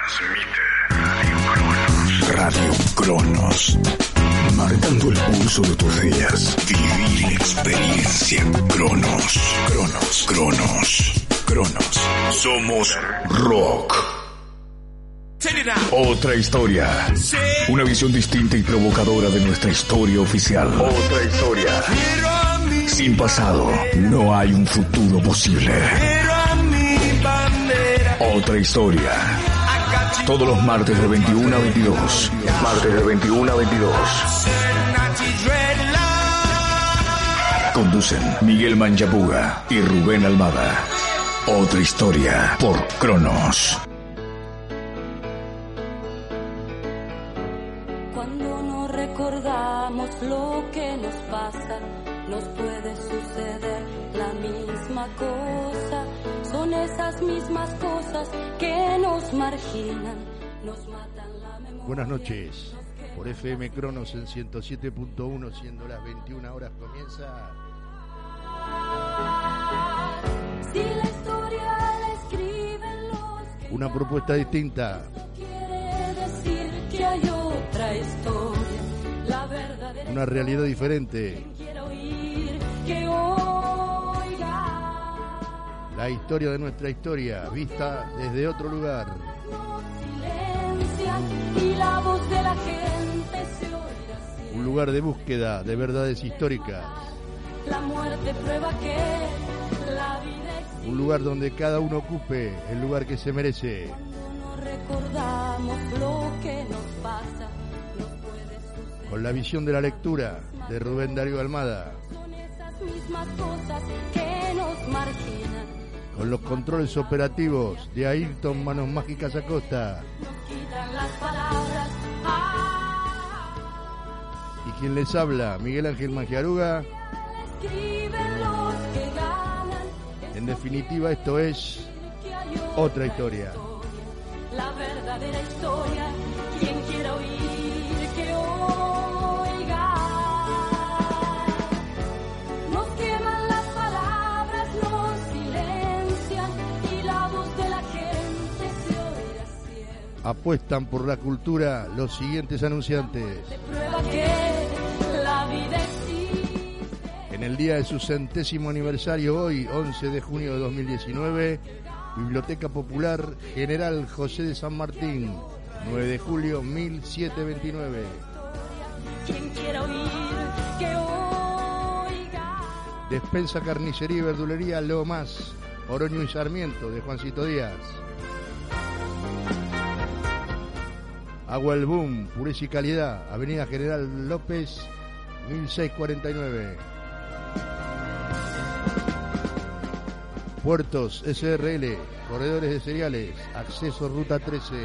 Radio Cronos. Marcando el pulso de tus días. Vivir la experiencia Cronos. Cronos, Cronos, Cronos. Somos rock. Otra historia. Una visión distinta y provocadora de nuestra historia oficial. Otra historia. Sin pasado, no hay un futuro posible. Otra historia. Todos los martes de 21 a 22. Martes de 21 a 22. Conducen Miguel Manchapuga y Rubén Almada. Otra historia por Cronos. Cuando no recordamos lo que nos pasa, nos puede suceder la misma cosa. Son esas mismas cosas que nos marginan, nos matan la memoria. Buenas noches. Por FM Cronos en 107.1, siendo las 21 horas, comienza. Si la historia la escriben los que Una propuesta distinta. quiere decir que hay otra historia, la verdadera. Una realidad diferente. Quiere oír que oiga. La historia de nuestra historia, vista desde otro lugar. Silencian y la voz de la gente se oirá siempre. Un lugar de búsqueda de verdades históricas. La muerte prueba que la vida existe. Un lugar donde cada uno ocupe el lugar que se merece. Cuando no recordamos lo que nos pasa, no puede suceder. Con la visión de la lectura de Rubén Darío Almada. Son esas mismas cosas que nos marginan. Con los controles operativos de Ayrton Manos Mágicas Acosta. Nos quitan las palabras. Y quien les habla, Miguel Ángel Mangiaruga. Escriben los que ganan. En definitiva, esto es otra historia. La verdadera historia. Quien quiera oír, que oiga. Nos queman las palabras, nos silencian y la voz de la gente se oirá siempre. Apuestan por la cultura los siguientes anunciantes. De prueba que la vida existe. En el día de su 100º aniversario, hoy, 11 de junio de 2019, Biblioteca Popular General José de San Martín, 9 de julio 1729. Quien quiera oír, que oiga. Despensa, carnicería y verdulería Lo Más, Oroño y Sarmiento, de Juancito Díaz. Agua El Boom, pureza y calidad, Avenida General López, 1649. Puertos SRL, corredores de cereales, acceso Ruta 13.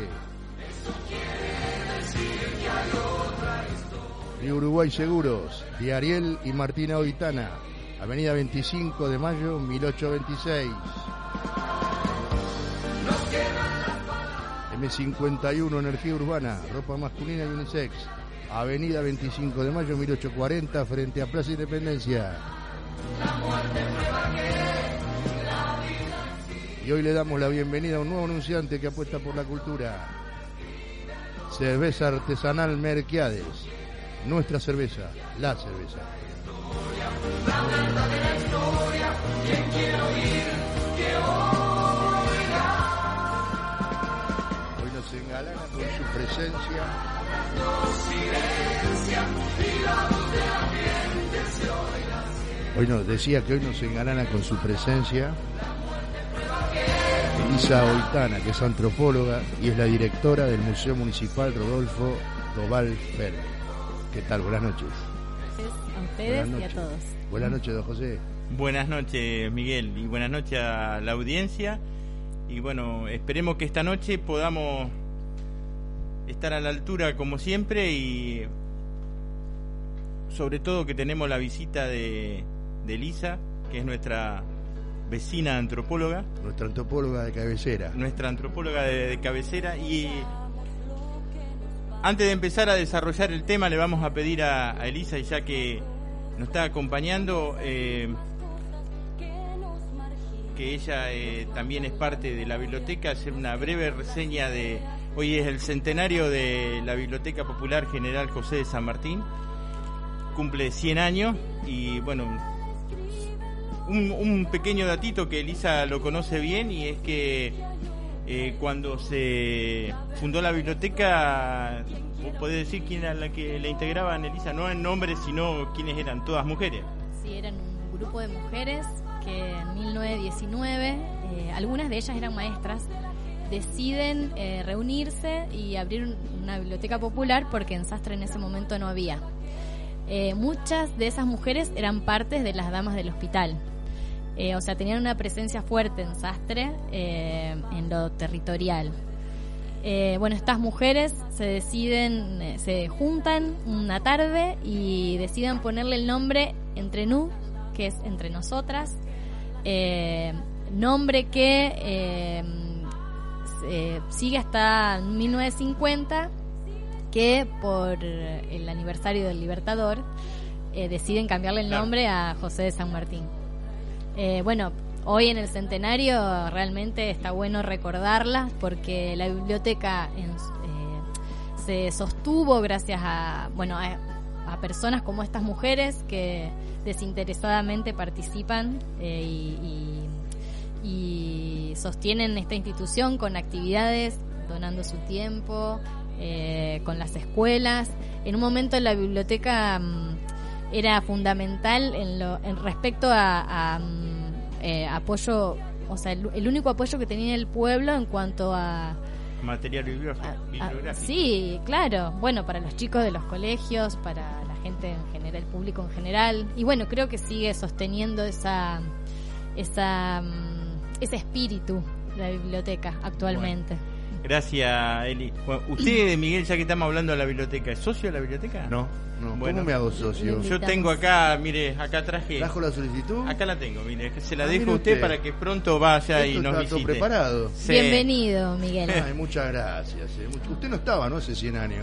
Y Uruguay Seguros, de Ariel y Martina Oitana, Avenida 25 de Mayo, 1826. M51 Energía Urbana, ropa masculina y unisex, Avenida 25 de Mayo, 1840, frente a Plaza Independencia. Y hoy le damos la bienvenida a un nuevo anunciante que apuesta por la cultura. Cerveza artesanal Merquiades. Nuestra cerveza, la cerveza. La verdadera historia, quien quiera oír, que oiga. Hoy nos engalana con su presencia. Hoy nos decía que hoy nos engalana con su presencia Elisa Oitana, que es antropóloga y es la directora del Museo Municipal Rodolfo Doval Fer. ¿Qué tal? Buenas noches. A ustedes y a todos. Buenas noches, don José. Buenas noches, Miguel, y buenas noches a la audiencia. Y bueno, esperemos que esta noche podamos estar a la altura como siempre y sobre todo que tenemos la visita de Elisa, que es nuestra vecina antropóloga. Nuestra antropóloga de cabecera. Nuestra antropóloga de cabecera. Y antes de empezar a desarrollar el tema, le vamos a pedir a Elisa, y ya que nos está acompañando, que que ella también es parte de la biblioteca, hacer una breve reseña de... Hoy es el centenario de la Biblioteca Popular General José de San Martín, cumple 100 años y bueno, un pequeño datito que Elisa lo conoce bien, y es que cuando se fundó la biblioteca, ¿vos podés decir quién era la que la integraban, Elisa? No en nombre, sino quiénes eran, todas mujeres. Sí, eran un grupo de mujeres que en 1919, algunas de ellas eran maestras, deciden reunirse y abrir una biblioteca popular porque en Sastre en ese momento no había. Muchas de esas mujeres eran partes de las damas del hospital. O sea, tenían una presencia fuerte en Sastre, en lo territorial. Bueno, estas mujeres se juntan una tarde y deciden ponerle el nombre Entre Nu, que es entre nosotras, nombre que sigue hasta 1950, que por el aniversario del Libertador deciden cambiarle el nombre a José de San Martín. Bueno, hoy en el centenario realmente está bueno recordarlas, porque la biblioteca se sostuvo gracias a personas como estas mujeres que desinteresadamente participan y sostienen esta institución con actividades, donando su tiempo, con las escuelas. En un momento la biblioteca era fundamental en respecto a apoyo, o sea, el único apoyo que tenía el pueblo en cuanto a material bibliográfico. Sí, claro. Bueno, para los chicos de los colegios, para la gente en general, el público en general. Y bueno, creo que sigue sosteniendo ese espíritu de la biblioteca actualmente. Bueno, gracias, Eli. Bueno, usted, Miguel, ya que estamos hablando de la biblioteca, ¿es socio de la biblioteca? No. Bueno, ¿cómo me hago socio? Yo tengo acá, mire, acá traje. ¿Trajo la solicitud? Acá la tengo, mire, se la dejo a usted para que pronto vaya y nos visite. ¿Está todo preparado? Sí. Bienvenido, Miguel. Ay, muchas gracias. Usted no estaba, ¿no? Hace 100 años.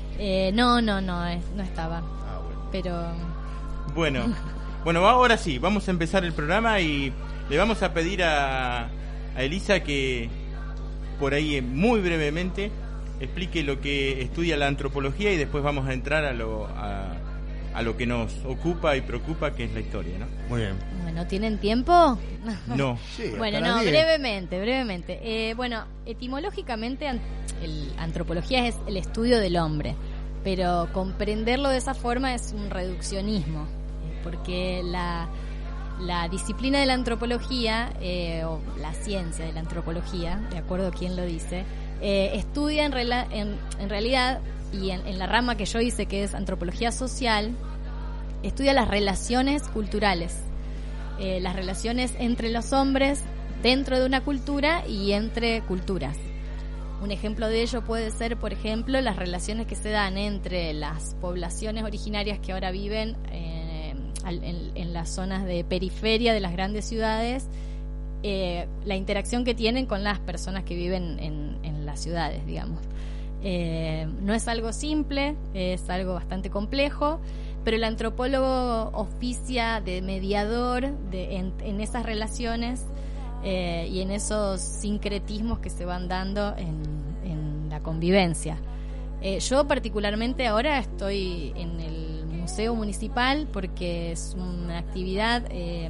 No estaba. Ah, bueno. Pero... Bueno, ahora sí, vamos a empezar el programa y le vamos a pedir a Elisa que por ahí muy brevemente explique lo que estudia la antropología, y después vamos a entrar a lo que nos ocupa y preocupa, que es la historia, ¿no? Muy bien. Bueno, ¿tienen tiempo? No. Sí, bueno, no, brevemente. Bueno, etimológicamente antropología es el estudio del hombre, pero comprenderlo de esa forma es un reduccionismo, porque la disciplina de la antropología, o la ciencia de la antropología, de acuerdo a quién lo dice, estudia en realidad, y en la rama que yo hice, que es antropología social, estudia las relaciones culturales, las relaciones entre los hombres dentro de una cultura y entre culturas. Un ejemplo de ello puede ser, por ejemplo, las relaciones que se dan entre las poblaciones originarias que ahora viven en las zonas de periferia de las grandes ciudades, la interacción que tienen con las personas que viven en las ciudades, digamos. No es algo simple, es algo bastante complejo, pero el antropólogo oficia de mediador en esas relaciones y en esos sincretismos que se van dando en la convivencia. Yo particularmente ahora estoy en el Museo Municipal porque es una actividad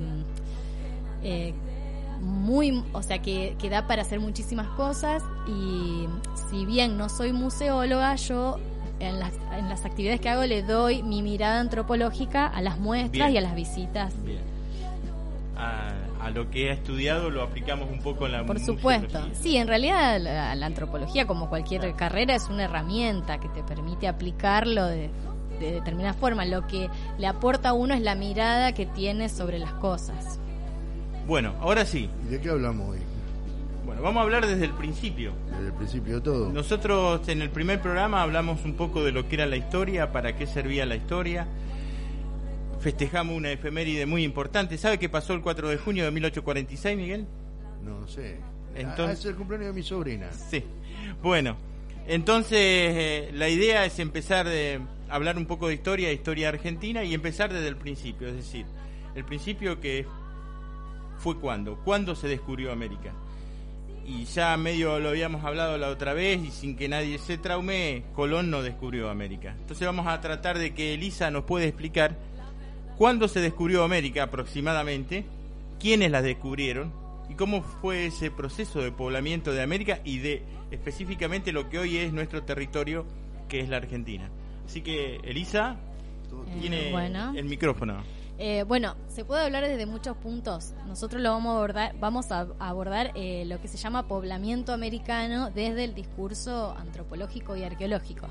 que da para hacer muchísimas cosas, y si bien no soy museóloga, yo en las actividades que hago le doy mi mirada antropológica a las muestras. Bien. Y a las visitas. Bien. A lo que ha estudiado lo aplicamos un poco en la Por supuesto. Sí, en realidad la antropología, como cualquier carrera, es una herramienta que te permite aplicarlo de determinada forma. Lo que le aporta a uno es la mirada que tiene sobre las cosas. Bueno, ahora sí. ¿Y de qué hablamos hoy? Bueno, vamos a hablar desde el principio. Desde el principio de todo. Nosotros en el primer programa hablamos un poco de lo que era la historia, para qué servía la historia. Festejamos una efeméride muy importante. ¿Sabe qué pasó el 4 de junio de 1846, Miguel? No sé. Entonces, es el cumpleaños de mi sobrina. Sí. Bueno, entonces la idea es empezar a hablar un poco de historia argentina, y empezar desde el principio. Es decir, el principio que fue ¿cuándo se descubrió América? Y ya medio lo habíamos hablado la otra vez y sin que nadie se traume, Colón no descubrió América. Entonces vamos a tratar de que Elisa nos pueda explicar cuándo se descubrió América aproximadamente, quiénes la descubrieron y cómo fue ese proceso de poblamiento de América y de específicamente lo que hoy es nuestro territorio, que es la Argentina. Así que Elisa tiene el micrófono. Bueno, se puede hablar desde muchos puntos. Nosotros lo vamos a abordar lo que se llama poblamiento americano desde el discurso antropológico y arqueológico.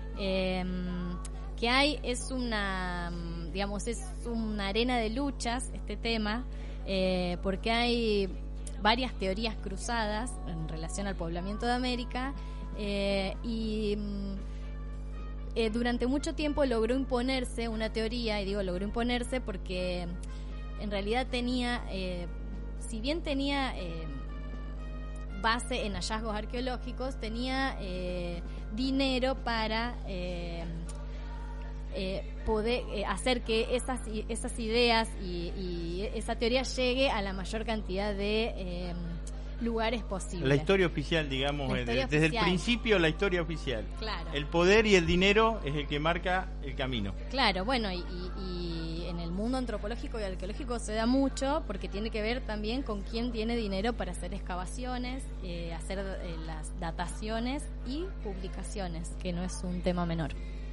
Que hay es una arena de luchas este tema, porque hay varias teorías cruzadas en relación al poblamiento de América durante mucho tiempo logró imponerse una teoría, y digo logró imponerse porque en realidad tenía, si bien tenía base en hallazgos arqueológicos, tenía dinero para poder hacer que esas ideas y esa teoría llegue a la mayor cantidad de lugares posibles. La historia oficial, digamos, desde el principio la historia oficial. Claro. El poder y el dinero es el que marca el camino. Claro, bueno, y en el mundo antropológico y arqueológico se da mucho porque tiene que ver también con quién tiene dinero para hacer excavaciones, hacer las dataciones y publicaciones, que no es un tema menor.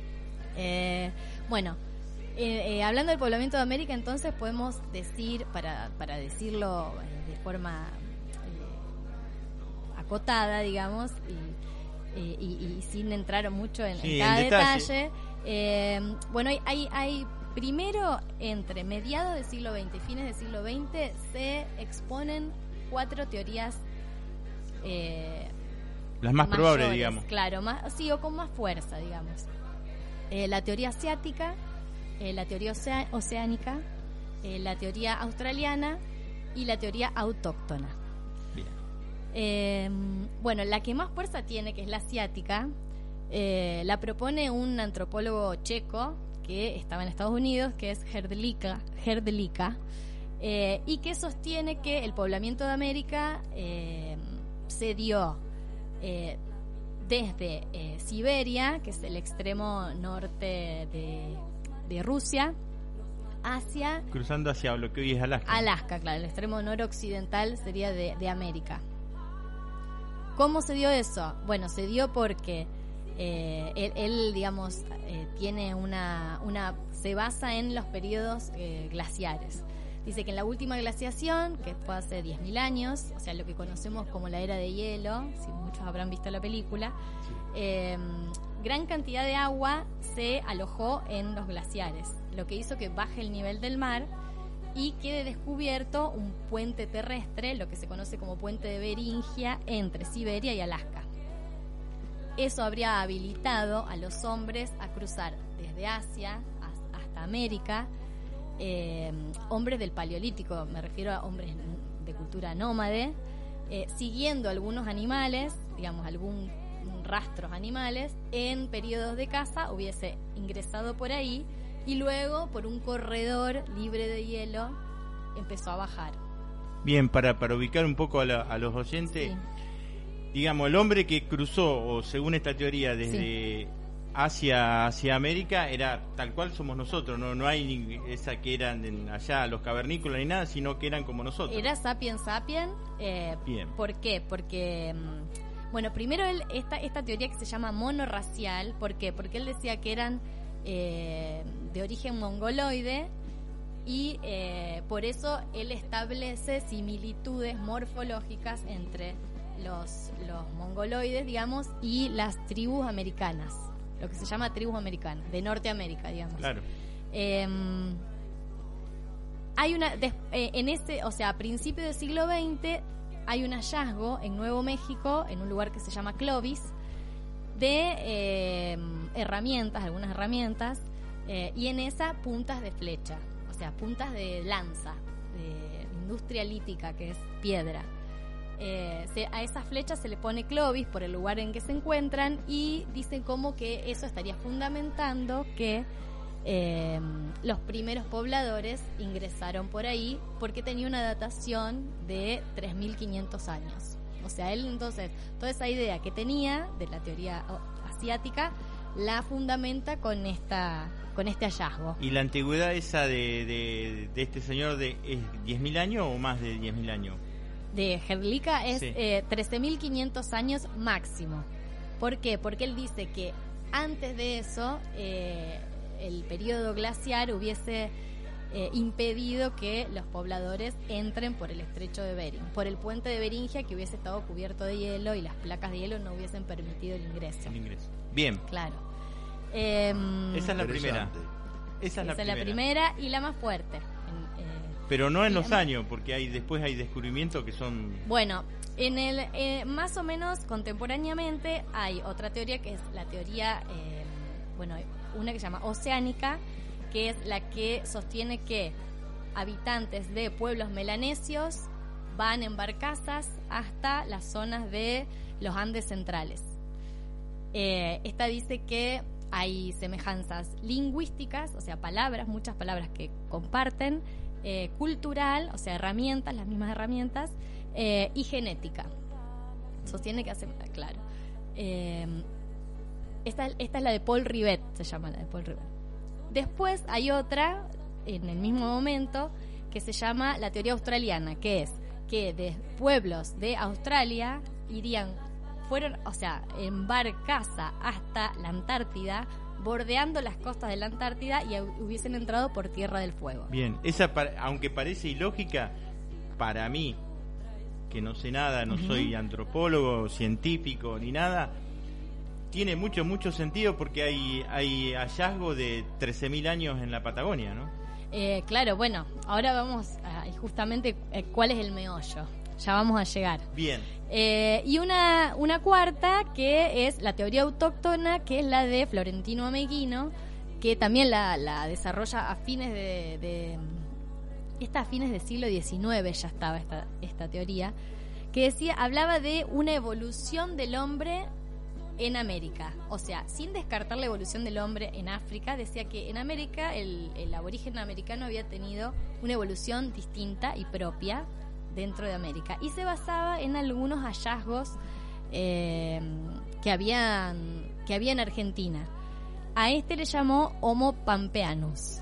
Hablando del poblamiento de América, entonces podemos decir, para decirlo de forma acotada, digamos, y sin entrar mucho en cada detalle. Hay primero, entre mediados del siglo XX y fines del siglo XX, se exponen 4 teorías las más mayores, probables, digamos. Claro, o con más fuerza, digamos. La teoría asiática, la teoría oceánica, la teoría australiana y la teoría autóctona. La que más fuerza tiene, que es la asiática, la propone un antropólogo checo que estaba en Estados Unidos, que es Hrdlicka, y que sostiene que el poblamiento de América se dio desde Siberia, que es el extremo norte de Rusia, cruzando hacia lo que hoy es Alaska. Alaska, claro, el extremo noroccidental sería de América. ¿Cómo se dio eso? Bueno, se dio porque él digamos, tiene se basa en los periodos glaciares. Dice que en la última glaciación, que fue hace 10.000 años, o sea, lo que conocemos como la era de hielo, si muchos habrán visto la película, gran cantidad de agua se alojó en los glaciares, lo que hizo que baje el nivel del mar y quede descubierto un puente terrestre, lo que se conoce como puente de Beringia, entre Siberia y Alaska. Eso habría habilitado a los hombres a cruzar desde Asia hasta América, hombres del Paleolítico, me refiero a hombres de cultura nómade, siguiendo algunos animales, digamos, algún rastros animales, en periodos de caza hubiese ingresado por ahí y luego por un corredor libre de hielo empezó a bajar. Bien, para ubicar un poco a los oyentes, sí. Digamos, el hombre que cruzó, o según esta teoría, desde Asia hacia América, era tal cual somos nosotros, no hay esa que eran allá los cavernícolas ni nada, sino que eran como nosotros. Era sapiens. Bien. ¿Por qué? Porque primero esta teoría que se llama monorracial, ¿por qué? Porque él decía que eran de origen mongoloide y por eso él establece similitudes morfológicas entre los mongoloides, digamos, y las tribus americanas, lo que se llama tribus americanas, de Norteamérica, digamos. Claro. Hay a principios del siglo XX hay un hallazgo en Nuevo México, en un lugar que se llama Clovis, de algunas herramientas, y en esa puntas de flecha, o sea, puntas de lanza, de industria lítica, que es piedra. A esas flechas se le pone Clovis por el lugar en que se encuentran y dicen como que eso estaría fundamentando que los primeros pobladores ingresaron por ahí porque tenía una datación de 3.500 años. O sea, él entonces, toda esa idea que tenía de la teoría asiática, la fundamenta con este hallazgo. ¿Y la antigüedad esa de este señor es 10.000 años o más de 10.000 años? De Hrdlicka es Sí. 13.500 años máximo. ¿Por qué? Porque él dice que antes de eso, el periodo glaciar hubiese impedido que los pobladores entren por el estrecho de Bering, por el puente de Beringia, que hubiese estado cubierto de hielo y las placas de hielo no hubiesen permitido el ingreso. Bien. Claro. Esa es la primera. Esa es la primera y la más fuerte. Pero no en los años, porque después hay descubrimientos que son... Bueno, más o menos contemporáneamente hay otra teoría que es la teoría, una que se llama oceánica, que es la que sostiene que habitantes de pueblos melanesios van en barcazas hasta las zonas de los Andes centrales. Esta dice que hay semejanzas lingüísticas, o sea, muchas palabras que comparten, cultural, o sea, herramientas, las mismas herramientas, y genética. Sostiene que hace, claro. Esta es la de Paul Rivet, se llama la de Paul Rivet. Después hay otra, en el mismo momento, que se llama la teoría australiana, que es que de pueblos de Australia fueron, o sea, en barcaza hasta la Antártida, bordeando las costas de la Antártida y hubiesen entrado por Tierra del Fuego. Bien, esa aunque parece ilógica, para mí, que no sé nada, no soy antropólogo, científico ni nada, tiene mucho sentido porque hay hallazgo de 13.000 años en la Patagonia, ¿no? Claro, bueno, ahora vamos a justamente cuál es el meollo. Ya vamos a llegar. Bien. Y una cuarta, que es la teoría autóctona, que es la de Florentino Ameghino, que también la desarrolla a fines de siglo XIX ya estaba esta teoría, que hablaba de una evolución del hombre en América. O sea, sin descartar la evolución del hombre en África, decía que en América el aborigen americano había tenido una evolución distinta y propia dentro de América, y se basaba en algunos hallazgos que había en Argentina. A este le llamó Homo pampeanus.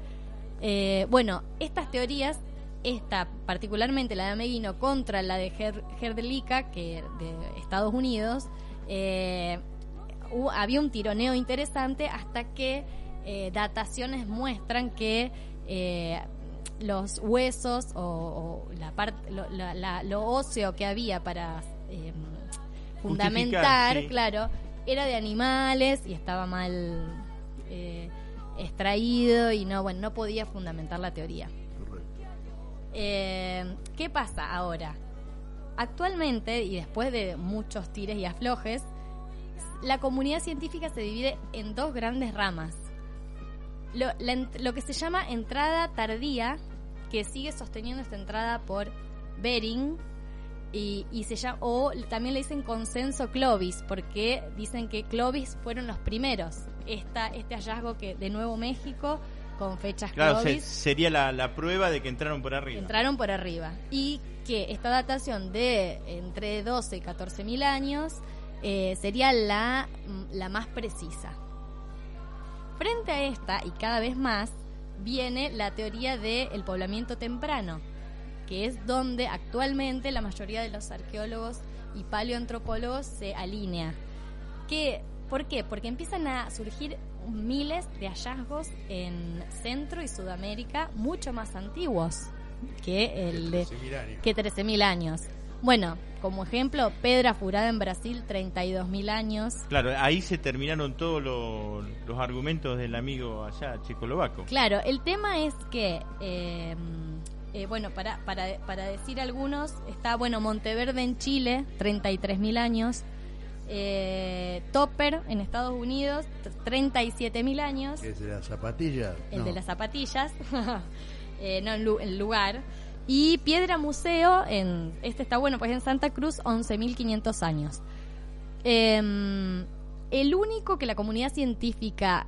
Estas teorías, particularmente la de Ameghino contra la de Hrdlicka, que de Estados Unidos, había un tironeo interesante hasta que dataciones muestran que los huesos o la parte lo óseo que había para fundamentar, sí, claro, era de animales y estaba mal extraído y no podía fundamentar la teoría. Correcto. ¿Qué pasa ahora? Actualmente, y después de muchos tires y aflojes, la comunidad científica se divide en dos grandes ramas. Lo que se llama entrada tardía, que sigue sosteniendo esta entrada por Bering, y se llama, o también le dicen consenso Clovis, porque dicen que Clovis fueron los primeros. Este hallazgo que de Nuevo México con fechas Clovis. Claro, sería la prueba de que entraron por arriba. Entraron por arriba. Y que esta datación de entre 12 y 14.000 años sería la más precisa. Frente a esta, y cada vez más, viene la teoría del poblamiento temprano, que es donde actualmente la mayoría de los arqueólogos y paleoantropólogos se alinea. ¿Por qué? Porque empiezan a surgir miles de hallazgos en Centro y Sudamérica mucho más antiguos que 13.000 años. Bueno, como ejemplo, Pedra Furada en Brasil, 32.000 años. Claro, ahí se terminaron todos los argumentos del amigo allá, checoslovaco. Claro, el tema es que, para decir algunos, está, Monteverde en Chile, 33.000 años. Topper en Estados Unidos, 37.000 años. ¿Es de las zapatillas? El de las zapatillas, el lugar. Y Piedra Museo, está pues en Santa Cruz, 11.500 años. El único que la comunidad científica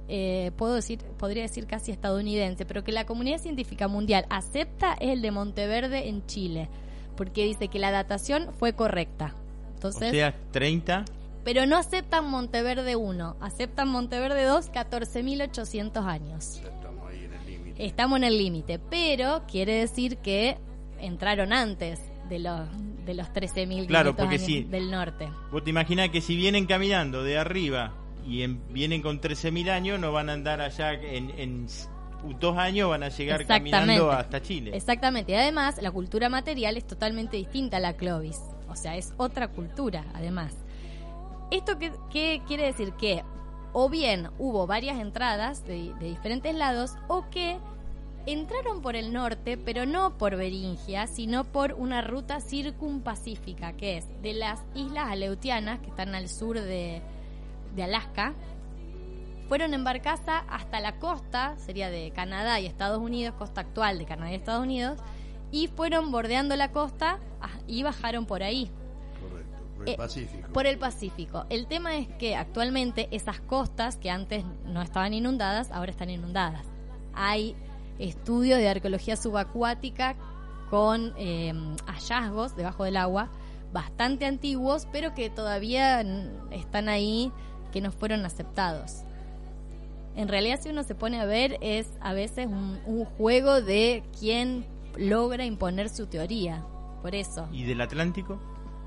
podría decir casi estadounidense, pero que la comunidad científica mundial acepta es el de Monteverde en Chile, porque dice que la datación fue correcta. Entonces, o sea, 30. Pero no aceptan Monteverde 1, aceptan Monteverde 2, 14.800 años. Estamos ahí en el límite. Estamos en el límite, pero quiere decir que entraron antes de los 13.500 claro, porque años del norte. Vos te imaginás que si vienen caminando de arriba y vienen con 13.000 años, no van a andar allá en 2 años, van a llegar caminando hasta Chile. Exactamente, y además la cultura material es totalmente distinta a la Clovis, o sea, es otra cultura, además. ¿Esto qué quiere decir? Que o bien hubo varias entradas de diferentes lados, o que entraron por el norte, pero no por Beringia, sino por una ruta circumpacífica, que es de las islas Aleutianas, que están al sur de Alaska. Fueron en barcaza hasta la costa, sería de Canadá y Estados Unidos, costa actual de Canadá y Estados Unidos, y fueron bordeando la costa y bajaron por ahí. Correcto, por el Pacífico. Por el Pacífico. El tema es que actualmente esas costas que antes no estaban inundadas, ahora están inundadas. Hay estudios de arqueología subacuática con hallazgos debajo del agua bastante antiguos, pero que todavía están ahí, que no fueron aceptados. En realidad, si uno se pone a ver, es a veces un juego de quién logra imponer su teoría. Por eso. ¿Y del Atlántico?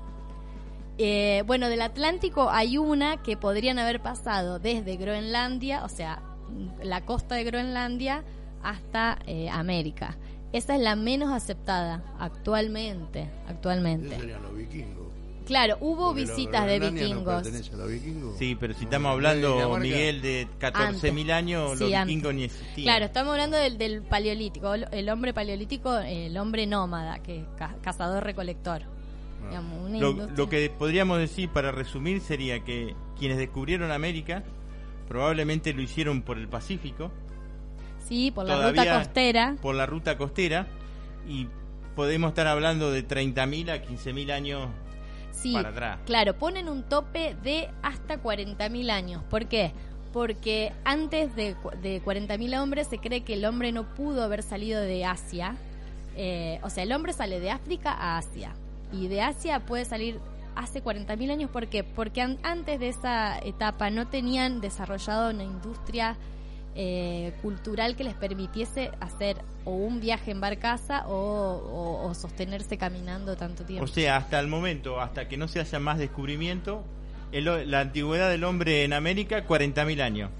Bueno, del Atlántico hay una que podrían haber pasado desde Groenlandia, o sea, la costa de Groenlandia hasta América. Esa es la menos aceptada actualmente. Esos serían los vikingos. Claro, hubo Porque visitas de Groenlandia vikingos. ¿No pertenece a los vikingos? Sí, pero si estamos hablando, Miguel, de 14.000 años, Sí, los vikingos ni existían. Claro, estamos hablando del paleolítico, el hombre paleolítico, el hombre nómada, que es cazador-recolector. Digamos, una industria. Lo que podríamos decir para resumir sería que quienes descubrieron América probablemente lo hicieron por el Pacífico. Sí, por la ruta costera. Por la ruta costera, y podemos estar hablando de 30.000 a 15.000 años para atrás. Claro, ponen un tope de hasta 40.000 años. ¿Por qué? Porque antes de 40.000 hombres se cree que el hombre no pudo haber salido de Asia. O sea, el hombre sale de África a Asia. Y de Asia puede salir hace 40.000 años. ¿Por qué? Porque antes de esa etapa no tenían desarrollado una industria cultural que les permitiese hacer o un viaje en barcaza o sostenerse caminando tanto tiempo. O sea, hasta el momento, hasta que no se haya más descubrimiento, la antigüedad del hombre en América, 40.000 años.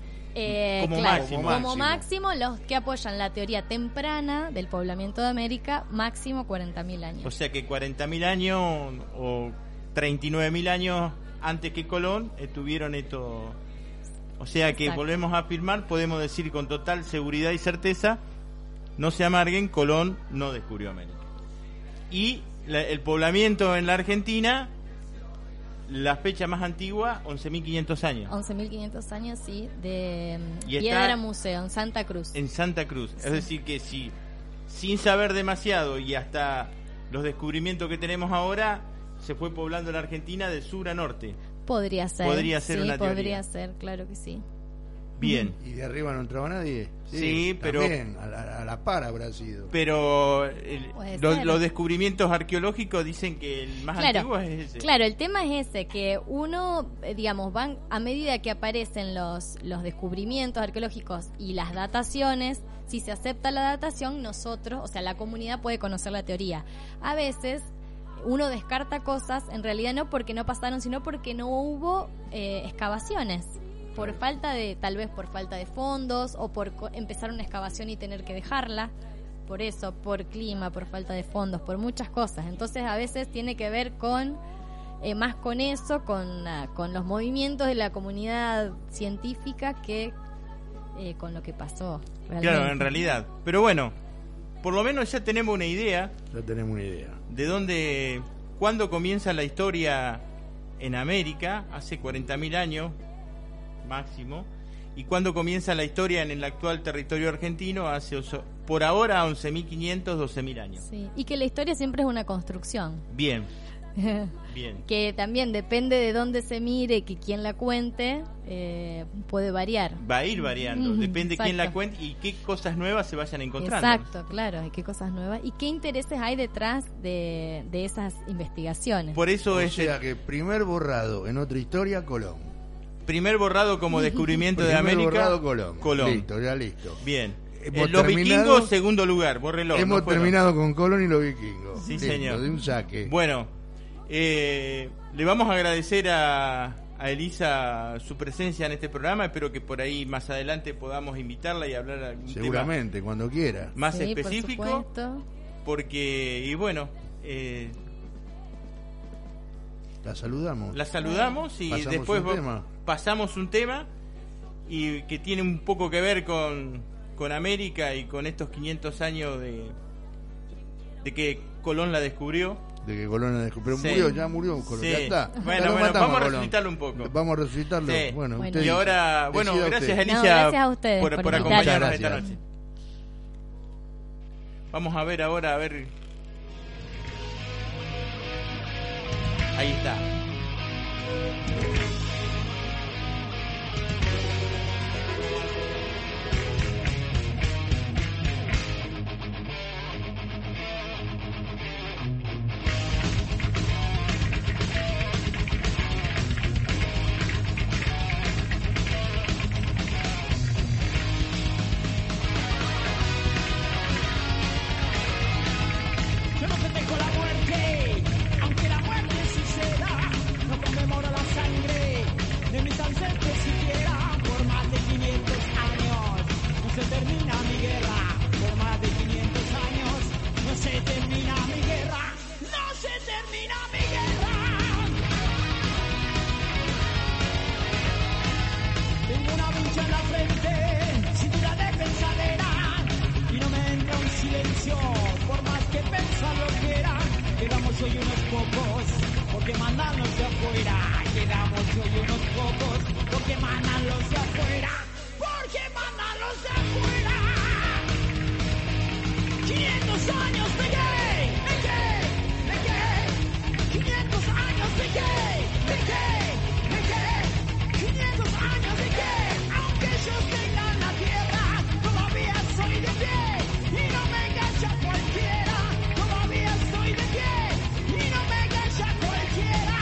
Como máximo, los que apoyan la teoría temprana del poblamiento de América, máximo 40.000 años. O sea que 40.000 años o 39.000 años antes que Colón tuvieron esto. O sea que volvemos a afirmar, podemos decir con total seguridad y certeza, no se amarguen, Colón no descubrió América. Y el poblamiento en la Argentina, la fecha más antigua, 11.500 años. 11.500 años, sí, de y Piedra Museo, en Santa Cruz. En Santa Cruz. Sí. Es decir que si, sin saber demasiado y hasta los descubrimientos que tenemos ahora, se fue poblando la Argentina de sur a norte. Podría ser sí, una teoría. Podría ser, claro que sí. Bien. ¿Y de arriba no entraba nadie? Sí, pero también, a la par habrá sido. Pero los descubrimientos arqueológicos dicen que el más antiguo es ese. Claro, el tema es ese, que uno, digamos, van a medida que aparecen los descubrimientos arqueológicos y las dataciones, si se acepta la datación, nosotros, o sea, la comunidad puede conocer la teoría. A veces uno descarta cosas, en realidad no porque no pasaron, sino porque no hubo excavaciones. Por falta de, tal vez por falta de fondos, o por empezar una excavación y tener que dejarla, por eso, por clima, por falta de fondos, por muchas cosas. Entonces a veces tiene que ver con más con eso, con los movimientos de la comunidad científica que con lo que pasó realmente. Claro, en realidad. Pero bueno, por lo menos ya tenemos una idea. Ya tenemos una idea. De cuándo comienza la historia en América, hace 40.000 años máximo, y cuándo comienza la historia en el actual territorio argentino, hace por ahora 11.500, 12.000 años. Sí, y que la historia siempre es una construcción. Bien. Bien. Que también depende de dónde se mire, que quién la cuente, puede variar. Va a ir variando, depende exacto. quién la cuente y qué cosas nuevas se vayan encontrando. Exacto, claro, y qué cosas nuevas y qué intereses hay detrás de esas investigaciones. Por eso O es sea que primer borrado en otra historia, Colón. primer borrado como descubrimiento de Primer América. borrado, Colón. Listo, ya listo. Bien. Hemos Los terminado- vikingos, segundo lugar, bórrelo. Hemos no fueron. terminado con Colón y los vikingos. Sí, Listo, señor. de un saque. Bueno, le vamos a agradecer a Elisa su presencia en este programa. Espero que por ahí más adelante podamos invitarla y hablar algún Seguramente, cuando quiera. tema más Sí, específico. por supuesto. Porque, y bueno, La saludamos. la saludamos y Pasamos después un tema. pasamos un tema y que tiene un poco que ver con América y con estos 500 años de que Colón la descubrió. De que Colón la descubrió. Sí. Ya murió Colón, Sí. ya está. Bueno, Ya lo bueno, matamos vamos a Colón. resucitarlo un poco. Vamos a resucitarlo. Sí. Bueno, Bueno. usted Y ahora, dice. bueno, Decida gracias usted. Alicia No, gracias a ustedes por por acompañarnos invitarme. esta Gracias. noche. Vamos a ver ahora, a ver. Ahí está. Yo no festejo la muerte, aunque la muerte suceda. No conmemoro la sangre de mis ancestros siquiera. Por más de 500 años no se termina mi guerra. Por más de 500 años no se termina mi guerra. No se termina mi guerra. Tengo una vincha en la frente, cintura de pensadera. Y no me entra un silencio, por más que pensar lo quiera. Quedamos hoy unos pocos, porque mandan los de afuera. Quedamos hoy unos pocos, porque mandan los de afuera. Porque mandan los de afuera. 500 años de gay, de gay, de gay. 500 años de gay, de gay, de gay. 500 años de gay, aunque ellos tengan la tierra, todavía soy de pie y no me engancha cualquiera. Todavía estoy de pie y no me engancha cualquiera.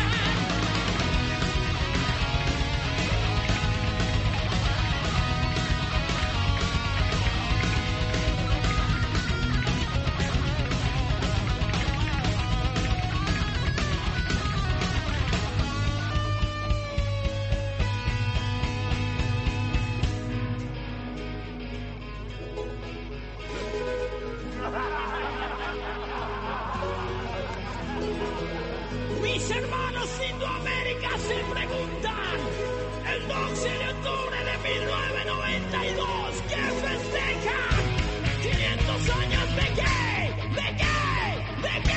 Mis hermanos Indoamérica se preguntan, el 12 de octubre de 1992, ¿qué festejan? 500 años de gay, de gay, de gay.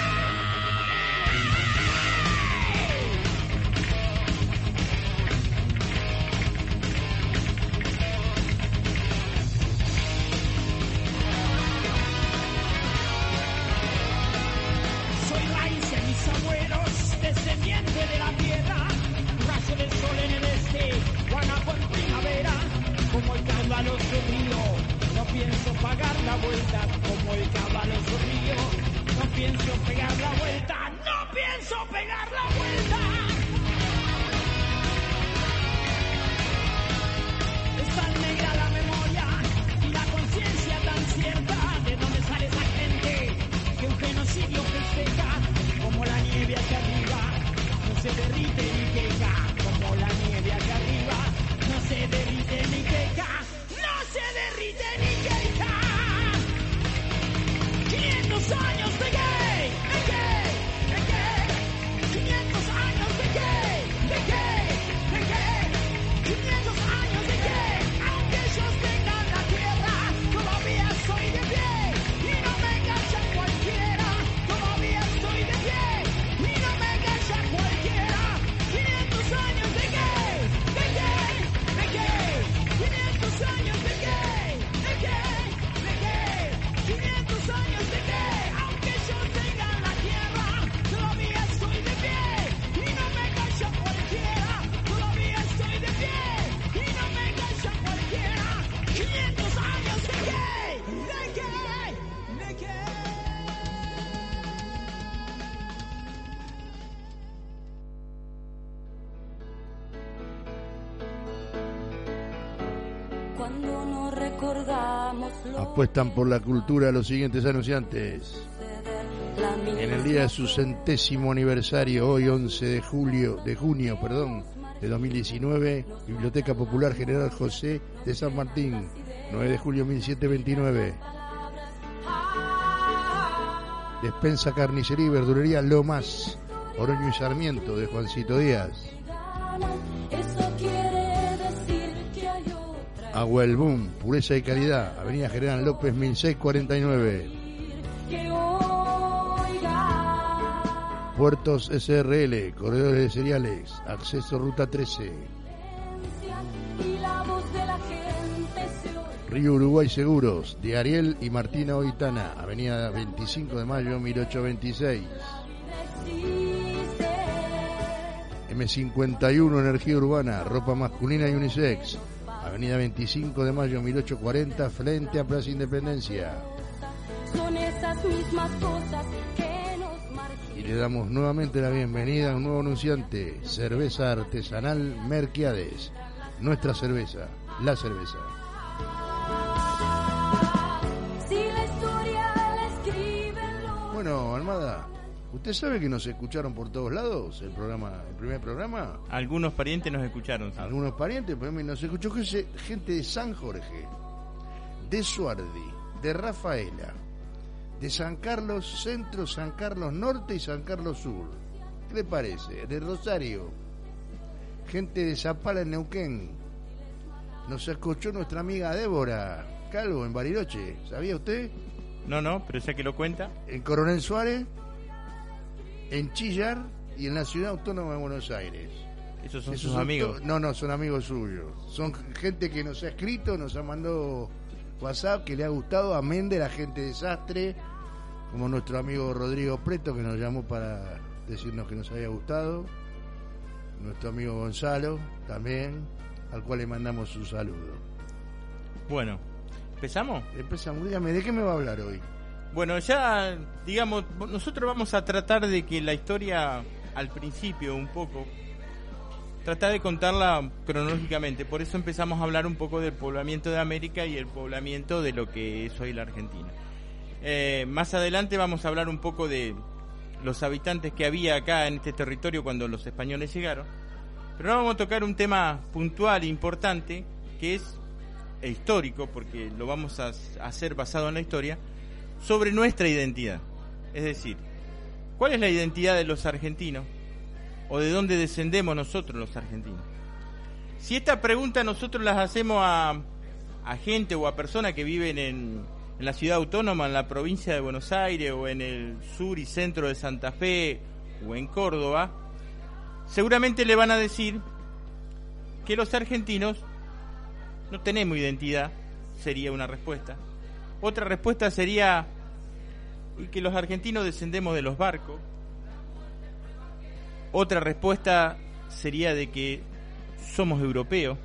Soy raíz de mis abuelos, descendiente de la tierra, rayo del sol en el este, guanaco en primavera, como el caballo río, no pienso pagar la vuelta, como el caballo río, no pienso pegar la vuelta, no pienso pegar la vuelta. Es tan negra la memoria y la conciencia tan cierta, de dónde sale esa gente que un genocidio festeja, como la nieve hacia arriba, no se derrite ni queja, como la nieve hacia arriba, no se derrite ni queja, no se derrite ni queja. 500 años de gay, de gay, de gay. cuando no recordamos lo Apuestan por la cultura los siguientes anunciantes. En el día de su 100º aniversario, hoy 11 de junio, de 2019, Biblioteca Popular General José de San Martín, 9 de julio 1729. Despensa, carnicería y verdulería Lomas, Oroño y Sarmiento, de Juancito Díaz. eso quiere decir que hay otra Agua El Boom, pureza y calidad, Avenida General López 1649. que oiga Puertos SRL, corredores de cereales, acceso Ruta 13. y la voz de la gente se oye. Río Uruguay Seguros, de Ariel y Martina Oitana, Avenida 25 de Mayo 1826. M51 Energía Urbana, ropa masculina y unisex, Avenida 25 de Mayo 1840, frente a Plaza Independencia. Son esas mismas cosas que nos marginan. Y le damos nuevamente la bienvenida a un nuevo anunciante, Cerveza Artesanal Merquiades, nuestra cerveza, la cerveza. Si la historia la escriben los Bueno, Almada, ¿usted sabe que nos escucharon por todos lados el primer programa? Algunos parientes nos escucharon. ¿sí? Algunos parientes, por ejemplo, nos escuchó gente de San Jorge, de Suardi, de Rafaela, de San Carlos Centro, San Carlos Norte y San Carlos Sur. ¿Qué le parece? De Rosario, gente de Zapala en Neuquén. Nos escuchó nuestra amiga Débora Calvo en Bariloche, ¿sabía usted? No, pero ya que lo cuenta. En Coronel Suárez, en Chillar y en la Ciudad Autónoma de Buenos Aires. Esos son Esos sus amigos. No, son amigos suyos. Son gente que nos ha escrito, nos ha mandado WhatsApp, que le ha gustado, amén de la gente desastre, como nuestro amigo Rodrigo Preto, que nos llamó para decirnos que nos había gustado. Nuestro amigo Gonzalo, también, al cual le mandamos un saludo. Bueno, ¿empezamos? Empezamos, dígame, ¿de qué me va a hablar hoy? Bueno, ya, digamos, nosotros vamos a tratar de que la historia, al principio un poco, tratar de contarla cronológicamente. Por eso empezamos a hablar un poco del poblamiento de América y el poblamiento de lo que es hoy la Argentina. Más adelante vamos a hablar un poco de los habitantes que había acá en este territorio cuando los españoles llegaron. Pero ahora vamos a tocar un tema puntual e importante, que es histórico, porque lo vamos a hacer basado en la historia, sobre nuestra identidad. Es decir, ¿cuál es la identidad de los argentinos? ¿O de dónde descendemos nosotros los argentinos? Si esta pregunta nosotros las hacemos a gente o a personas que viven en la ciudad autónoma, en la provincia de Buenos Aires, o en el sur y centro de Santa Fe, o en Córdoba, seguramente le van a decir que los argentinos no tenemos identidad, sería una respuesta. Otra respuesta sería que los argentinos descendemos de los barcos. Otra respuesta sería de que somos europeos.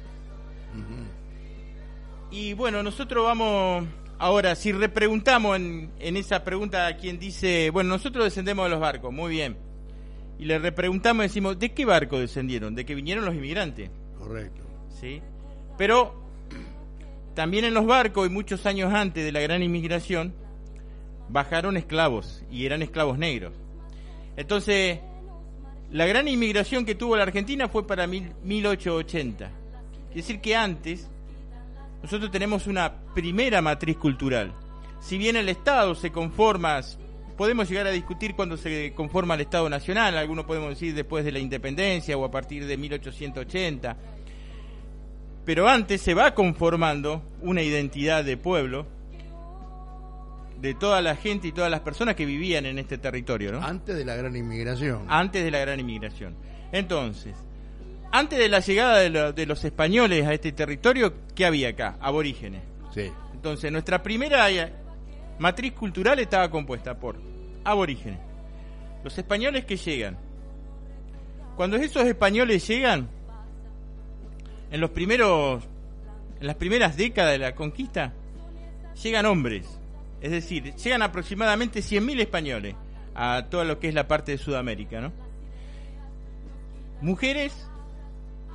Y bueno, nosotros vamos, ahora si repreguntamos en esa pregunta a quien dice, bueno, nosotros descendemos de los barcos, muy bien. Y le repreguntamos y decimos, ¿de qué barco descendieron? ¿De que vinieron los inmigrantes? Correcto. ¿Sí? Pero también en los barcos, y muchos años antes de la gran inmigración, bajaron esclavos, y eran esclavos negros. Entonces, la gran inmigración que tuvo la Argentina fue para 1880. Quiere decir que antes nosotros tenemos una primera matriz cultural. Si bien el Estado se conforma, podemos llegar a discutir cuándo se conforma el Estado Nacional, algunos podemos decir después de la independencia o a partir de 1880, pero antes se va conformando una identidad de pueblo, de toda la gente y todas las personas que vivían en este territorio, ¿no? Antes de la gran inmigración. Antes de la gran inmigración. Entonces, antes de la llegada de los españoles a este territorio, ¿qué había acá? Aborígenes. Sí. Entonces, nuestra primera matriz cultural estaba compuesta por aborígenes. Los españoles que llegan. Cuando esos españoles llegan, en las primeras décadas de la conquista, llegan hombres. Es decir, llegan aproximadamente 100.000 españoles a todo lo que es la parte de Sudamérica, ¿no? Mujeres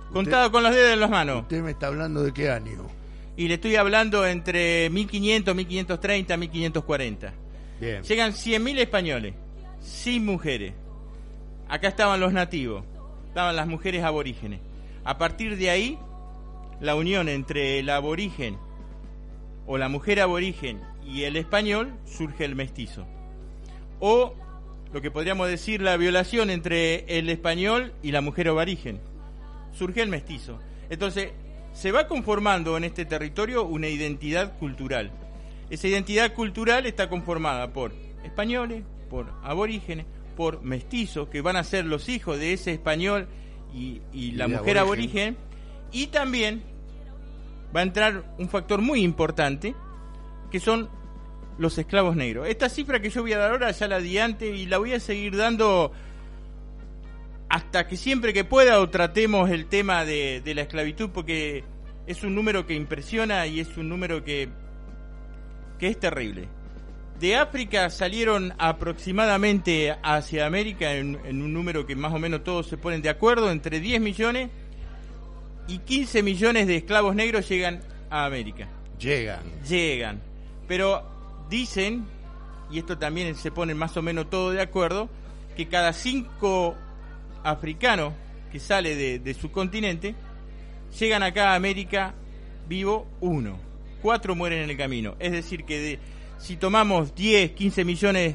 Contado con los dedos en las manos. ¿Usted me está hablando de qué año? Y le estoy hablando entre 1500, 1530, 1540. Bien. Llegan 100.000 españoles, sin mujeres. Acá estaban los nativos, estaban las mujeres aborígenes. A partir de ahí, la unión entre el aborigen o la mujer aborigen y el español, surge el mestizo. O lo que podríamos decir la violación entre el español y la mujer aborigen, surge el mestizo. Entonces, se va conformando en este territorio una identidad cultural. Esa identidad cultural está conformada por españoles, por aborígenes, por mestizos, que van a ser los hijos de ese español y la mujer aborigen. Y también va a entrar un factor muy importante, que son los esclavos negros. Esta cifra que yo voy a dar ahora ya la di antes y la voy a seguir dando hasta que siempre que pueda o tratemos el tema de la esclavitud, porque es un número que impresiona y es un número que es terrible. De África salieron aproximadamente hacia América, en un número que más o menos todos se ponen de acuerdo, entre 10 millones y 15 millones de esclavos negros llegan a América. Llegan. Pero dicen, y esto también se ponen más o menos todos de acuerdo, que cada 5 africanos que sale de su continente, llegan acá a América vivo 1. 4 mueren en el camino. Es decir que si tomamos 10, 15 millones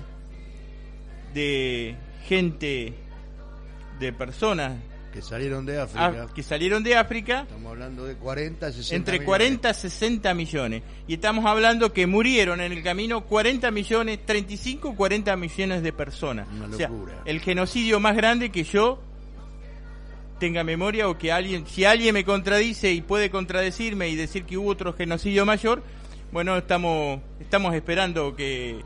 de gente, de personas que salieron de África, estamos hablando de 40, 60 entre millones. 40, 60 millones. Y estamos hablando que murieron en el camino 40 millones, 35, 40 millones de personas. Una locura. O sea, el genocidio más grande que yo tenga memoria, o que si alguien me contradice y puede contradecirme y decir que hubo otro genocidio mayor, bueno, estamos esperando que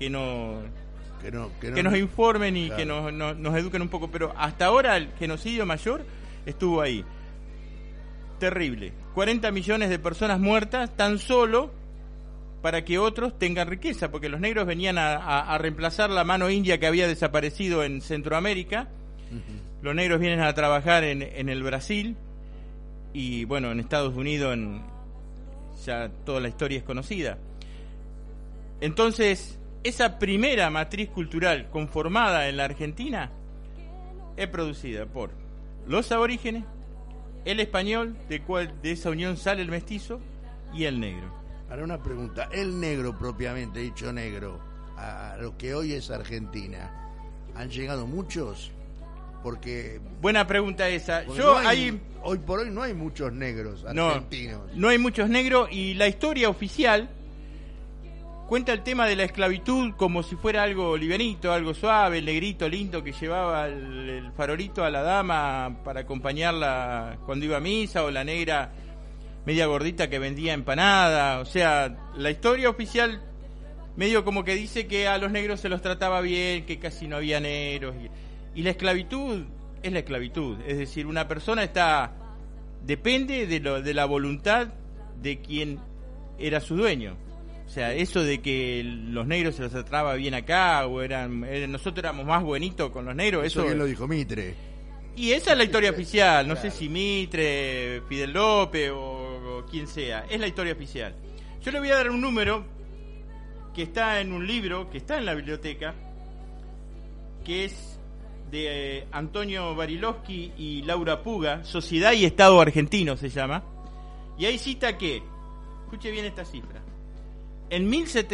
nos informen y claro, que nos eduquen un poco, pero hasta ahora el genocidio mayor estuvo ahí. Terrible. 40 millones de personas muertas tan solo para que otros tengan riqueza, porque los negros venían a reemplazar la mano india que había desaparecido en Centroamérica. Uh-huh. Los negros vienen a trabajar en el Brasil y bueno, en Estados Unidos ya toda la historia es conocida. Entonces, esa primera matriz cultural conformada en la Argentina es producida por los aborígenes, el español, de esa unión sale el mestizo, y el negro. Ahora una pregunta, el negro propiamente dicho negro, a lo que hoy es Argentina, ¿han llegado muchos? Porque buena pregunta esa. Hoy por hoy no hay muchos negros argentinos. No hay muchos negros, y la historia oficial cuenta el tema de la esclavitud como si fuera algo livianito, algo suave, el negrito lindo que llevaba el farolito a la dama para acompañarla cuando iba a misa, o la negra media gordita que vendía empanada. O sea, la historia oficial medio como que dice que a los negros se los trataba bien, que casi no había negros. Y la esclavitud es la esclavitud. Es decir, una persona depende de la voluntad de quien era su dueño. O sea, eso de que los negros se los trataba bien acá, o nosotros éramos más buenitos con los negros, eso bien lo dijo Mitre. Y esa es la historia oficial. No sé si Mitre, Fidel López o quien sea. Es la historia oficial. Yo le voy a dar un número que está en un libro que está en la biblioteca, que es de Antonio Barilovsky y Laura Puga, Sociedad y Estado Argentino se llama, y ahí cita que, escuche bien esta cifra, en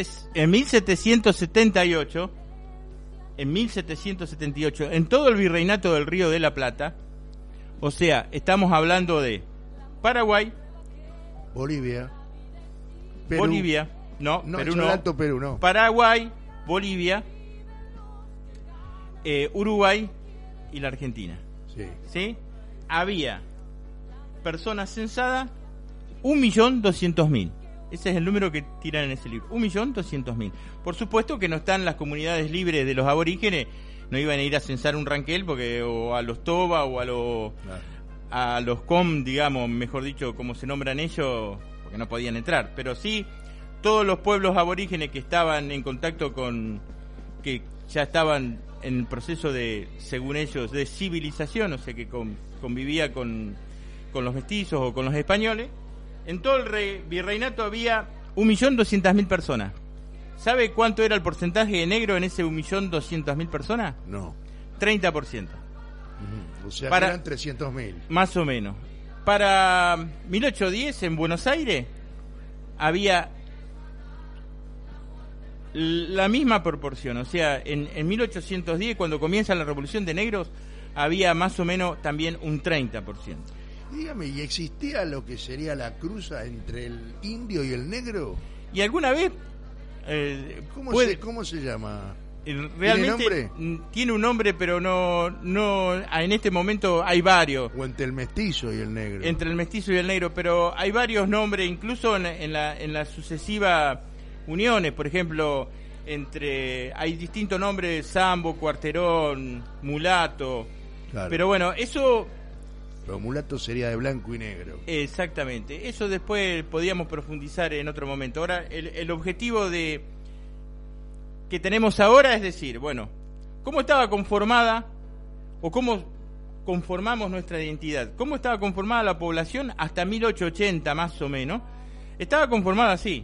1778, en todo el virreinato del Río de la Plata, o sea, estamos hablando de Paraguay, Bolivia, Perú, Perú no, Alto Perú no, Paraguay, Bolivia, Uruguay y la Argentina. ¿Sí? Había personas censadas 1.200.000. Ese es el número que tiran en ese libro, 1.200.000. Por supuesto que no están las comunidades libres de los aborígenes, no iban a ir a censar un ranquel o a los Toba o a los Com, digamos, mejor dicho, como se nombran ellos, porque no podían entrar. Pero sí, todos los pueblos aborígenes que estaban en contacto que ya estaban en el proceso de, según ellos, de civilización, o sea que convivía con con los mestizos o con los españoles, en todo el virreinato había 1.200.000 personas. ¿Sabe cuánto era el porcentaje de negro en ese 1.200.000 personas? No. 30%. O sea, Para- que eran 300.000. Más o menos. Para 1810 en Buenos Aires había la misma proporción. O sea, en 1810, cuando comienza la Revolución de Negros, había más o menos también un 30%. Dígame, ¿y existía lo que sería la cruza entre el indio y el negro? Y alguna vez... ¿Cómo se llama? Realmente nombre? tiene un nombre, pero no en este momento hay varios. O entre el mestizo y el negro. Entre el mestizo y el negro, pero hay varios nombres, incluso en la sucesiva uniones, por ejemplo, hay distintos nombres: sambo, cuarterón, mulato. Claro. Pero bueno, eso Pero mulato sería de blanco y negro. exactamente, eso después podíamos profundizar en otro momento. Ahora el objetivo que tenemos ahora es decir, bueno, ¿cómo estaba conformada o cómo conformamos nuestra identidad? ¿Cómo estaba conformada la población hasta 1880 más o menos? Estaba conformada así.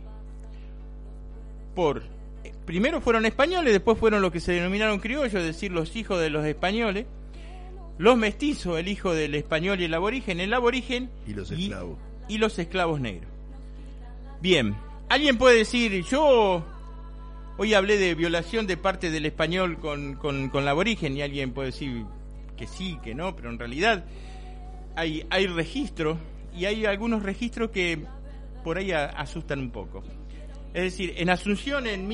Primero fueron españoles, después fueron los que se denominaron criollos, es decir, los hijos de los españoles, los mestizos, el hijo del español y el aborigen Y los esclavos. y los esclavos negros. Bien, alguien puede decir, yo hoy hablé de violación de parte del español con el aborigen, y alguien puede decir que sí, que no, pero en realidad hay registros, y hay algunos registros que por ahí asustan un poco. Es decir, en Asunción en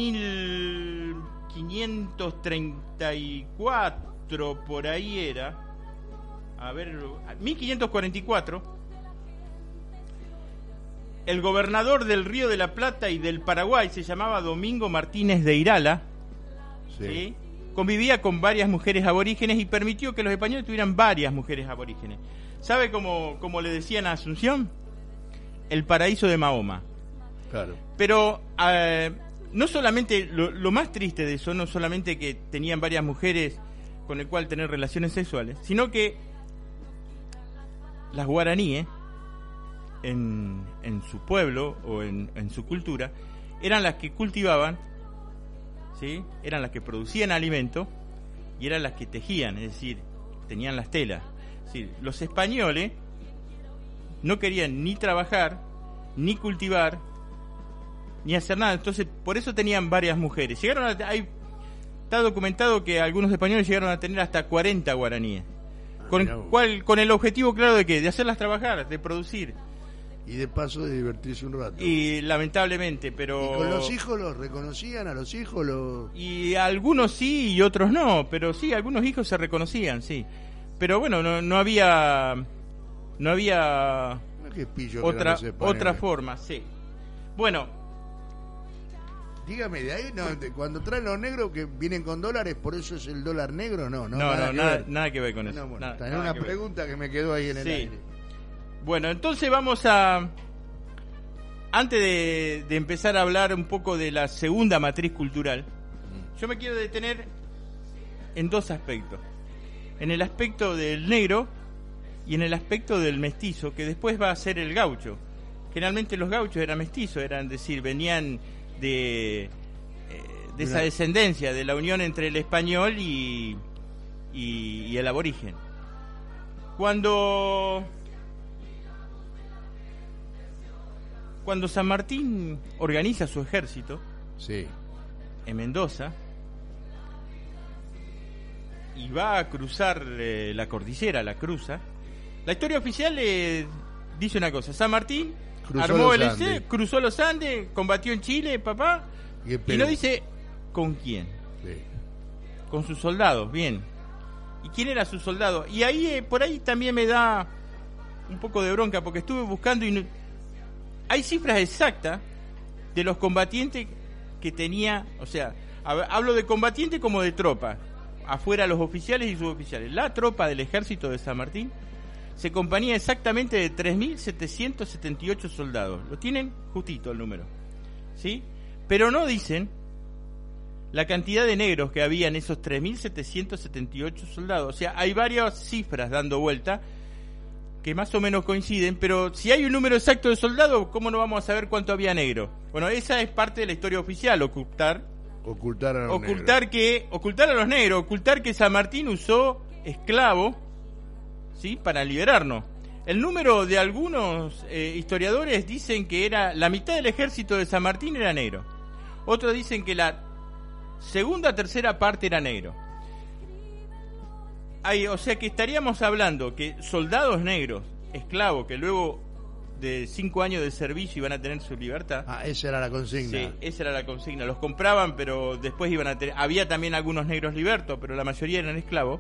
1534, por ahí era, 1544, el gobernador del Río de la Plata y del Paraguay se llamaba Domingo Martínez de Irala, ¿sí? Convivía con varias mujeres aborígenes y permitió que los españoles tuvieran varias mujeres aborígenes. ¿Sabe cómo le decían a Asunción? El paraíso de Mahoma. Claro. Pero no solamente, lo más triste de eso, no solamente que tenían varias mujeres con el cual tener relaciones sexuales, sino que las guaraníes en su pueblo o en su cultura eran las que cultivaban, ¿sí? Eran las que producían alimento y eran las que tejían, es decir, tenían las telas. Es decir, los españoles no querían ni trabajar, ni cultivar, ni hacer nada, entonces por eso tenían varias mujeres. Está documentado que algunos españoles llegaron a tener hasta 40 guaraníes, con el objetivo claro de ¿qué? De hacerlas trabajar, de producir. Y de paso de divertirse un rato. Y lamentablemente, pero... ¿Y con los hijos los reconocían a los hijos? Y algunos sí y otros no, pero sí, algunos hijos se reconocían, sí. Pero bueno, no había Qué pillo otra que eran los españoles. forma, sí. Bueno, dígame, de ahí cuando traen los negros que vienen con dólares, ¿por eso es el dólar negro? No, nada que ver con eso. No, bueno, Nada está, una que ver. pregunta que me quedó ahí en el Sí. aire. Bueno, entonces vamos a... Antes de empezar a hablar un poco de la segunda matriz cultural, yo me quiero detener en dos aspectos. En el aspecto del negro y en el aspecto del mestizo, que después va a ser el gaucho. Generalmente los gauchos eran mestizos, venían de esa descendencia, de la unión entre el español y el aborigen. Cuando San Martín organiza su ejército, Sí. en Mendoza, y va a cruzar la cordillera, la cruza, la historia oficial dice una cosa: San Martín cruzó los Andes, combatió en Chile, papá, Y no dice con quién. Sí. Con sus soldados, bien. ¿Y quién era su soldado? Y ahí, por ahí también me da un poco de bronca, porque estuve buscando y hay cifras exactas de los combatientes que tenía, o sea, hablo de combatientes como de tropa, afuera los oficiales y suboficiales. La tropa del ejército de San Martín se componía exactamente de 3.778 soldados. Lo tienen justito el número, ¿sí? Pero no dicen la cantidad de negros que había en esos 3.778 soldados. O sea, hay varias cifras dando vuelta. que más o menos coinciden, pero si hay un número exacto de soldados, ¿cómo no vamos a saber cuánto había negro? Bueno, esa es parte de la historia oficial, ocultar a los negros, ocultar que San Martín usó esclavos, ¿sí?, para liberarnos. El número de algunos historiadores dicen que era la mitad del ejército de San Martín era negro. Otros dicen que la tercera parte era negro. O sea que estaríamos hablando que soldados negros, esclavos, que luego de 5 años de servicio iban a tener su libertad. Esa era la consigna. Sí, esa era la consigna. Los compraban, pero después iban a tener... Había también algunos negros libertos, pero la mayoría eran esclavos.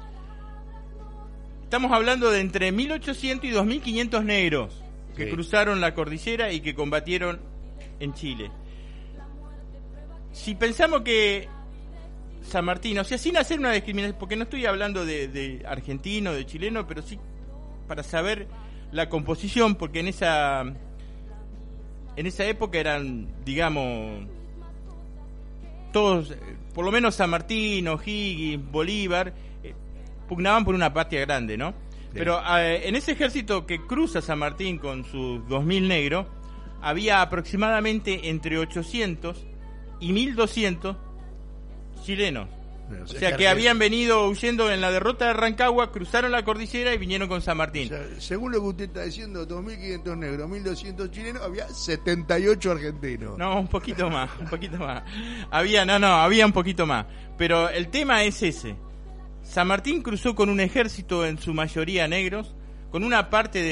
Estamos hablando de entre 1800 y 2500 negros que cruzaron la cordillera y que combatieron en Chile. Si pensamos que San Martín, o sea, sin hacer una discriminación, porque no estoy hablando de argentino, de chileno, pero sí para saber la composición, porque en esa época eran, digamos, todos, por lo menos San Martín, O'Higgins, Bolívar, pugnaban por una patria grande, ¿no? Sí. Pero en ese ejército que cruza San Martín con sus 2000 negros, había aproximadamente entre 800 y 1200 chilenos. O sea que habían venido huyendo en la derrota de Rancagua, cruzaron la cordillera y vinieron con San Martín. O sea, según lo que usted está diciendo, 2.500 negros, 1.200 chilenos, había 78 argentinos. No, un poquito más. Había un poquito más. Pero el tema es ese. San Martín cruzó con un ejército en su mayoría negros, con una parte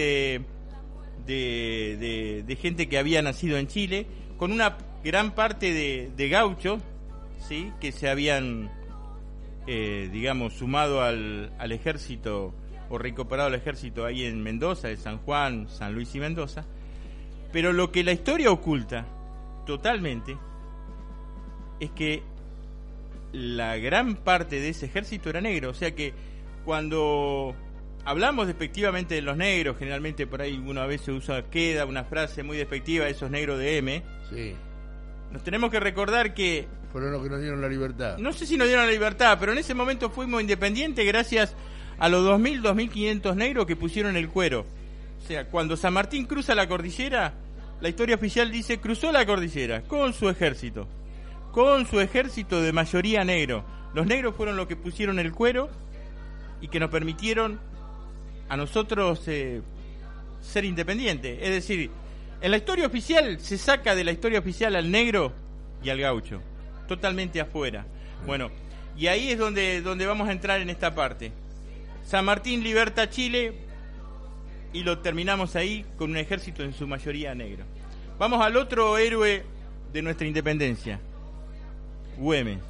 de gente que había nacido en Chile, con una gran parte de gauchos, ¿sí?, que se habían, digamos, sumado al ejército o reincorporado al ejército ahí en Mendoza, de San Juan, San Luis y Mendoza. Pero lo que la historia oculta totalmente es que la gran parte de ese ejército era negro. O sea que cuando hablamos despectivamente de los negros, generalmente por ahí uno a veces queda una frase muy despectiva, esos negros de M. Sí. Nos tenemos que recordar que fueron los que nos dieron la libertad. No sé si nos dieron la libertad, pero en ese momento fuimos independientes gracias a los 2.000, 2.500 negros que pusieron el cuero. O sea, cuando San Martín cruza la cordillera, la historia oficial dice, cruzó la cordillera con su ejército de mayoría negro. Los negros fueron los que pusieron el cuero y que nos permitieron a nosotros ser independientes. Es decir, en la historia oficial se saca de la historia oficial al negro y al gaucho, totalmente afuera. Bueno, y ahí es donde vamos a entrar en esta parte. San Martín liberta Chile y lo terminamos ahí con un ejército en su mayoría negro. Vamos al otro héroe de nuestra independencia, Güemes.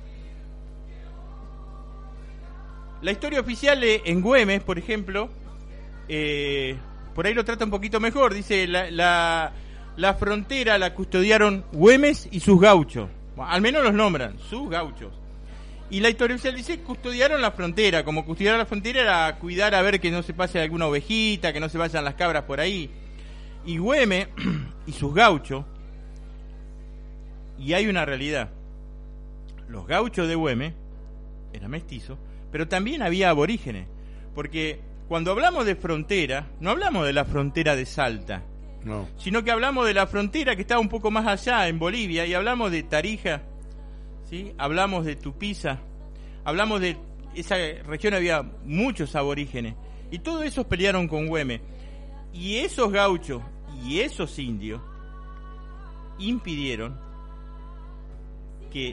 La historia oficial en Güemes, por ejemplo, por ahí lo trata un poquito mejor. Dice, la frontera la custodiaron Güemes y sus gauchos. Bueno, al menos los nombran, sus gauchos. Y la historia oficial dice, custodiaron la frontera. Como custodiar la frontera era cuidar a ver que no se pase alguna ovejita, que no se vayan las cabras por ahí. Y Güemes y sus gauchos, y hay una realidad. Los gauchos de Güemes eran mestizos, pero también había aborígenes. Porque cuando hablamos de frontera, no hablamos de la frontera de Salta, no, sino que hablamos de la frontera que estaba un poco más allá, en Bolivia, y hablamos de Tarija, ¿sí? Hablamos de Tupiza, hablamos de esa región, había muchos aborígenes, y todos esos pelearon con Güemes. Y esos gauchos y esos indios impidieron que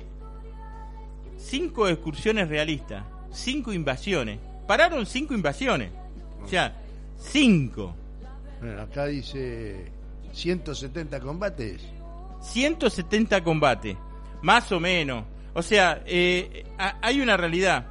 5 excursiones realistas, 5 invasiones, pararon 5 invasiones, o sea, 5. Bueno, acá dice 170 combates. 170 combates, más o menos. O sea, hay una realidad.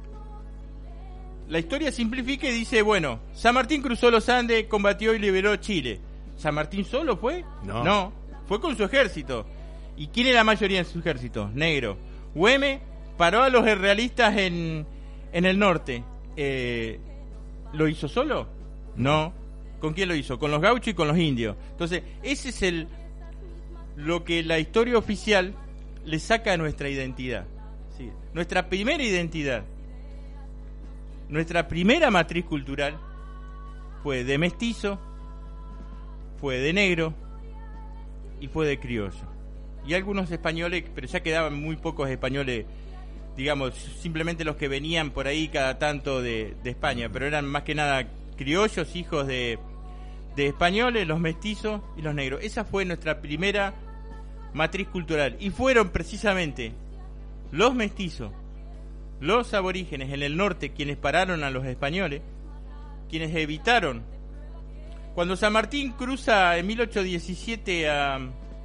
La historia simplifica y dice, bueno, San Martín cruzó los Andes, combatió y liberó Chile. ¿San Martín solo fue? No, fue con su ejército. ¿Y quién era la mayoría de su ejército? Negro. Güemes paró a los realistas en el norte. ¿Lo hizo solo? No. ¿Con quién lo hizo? Con los gauchos y con los indios. Entonces, ese es lo que la historia oficial le saca a nuestra identidad. ¿Sí? Nuestra primera identidad, nuestra primera matriz cultural Fue de mestizo, fue de negro y fue de criollo. Y algunos españoles, pero ya quedaban muy pocos españoles, digamos, simplemente los que venían por ahí cada tanto de España, pero eran más que nada criollos, hijos de españoles, los mestizos y los negros. Esa fue nuestra primera matriz cultural. Y fueron precisamente los mestizos, los aborígenes en el norte, quienes pararon a los españoles, quienes evitaron. Cuando San Martín cruza en 1817 a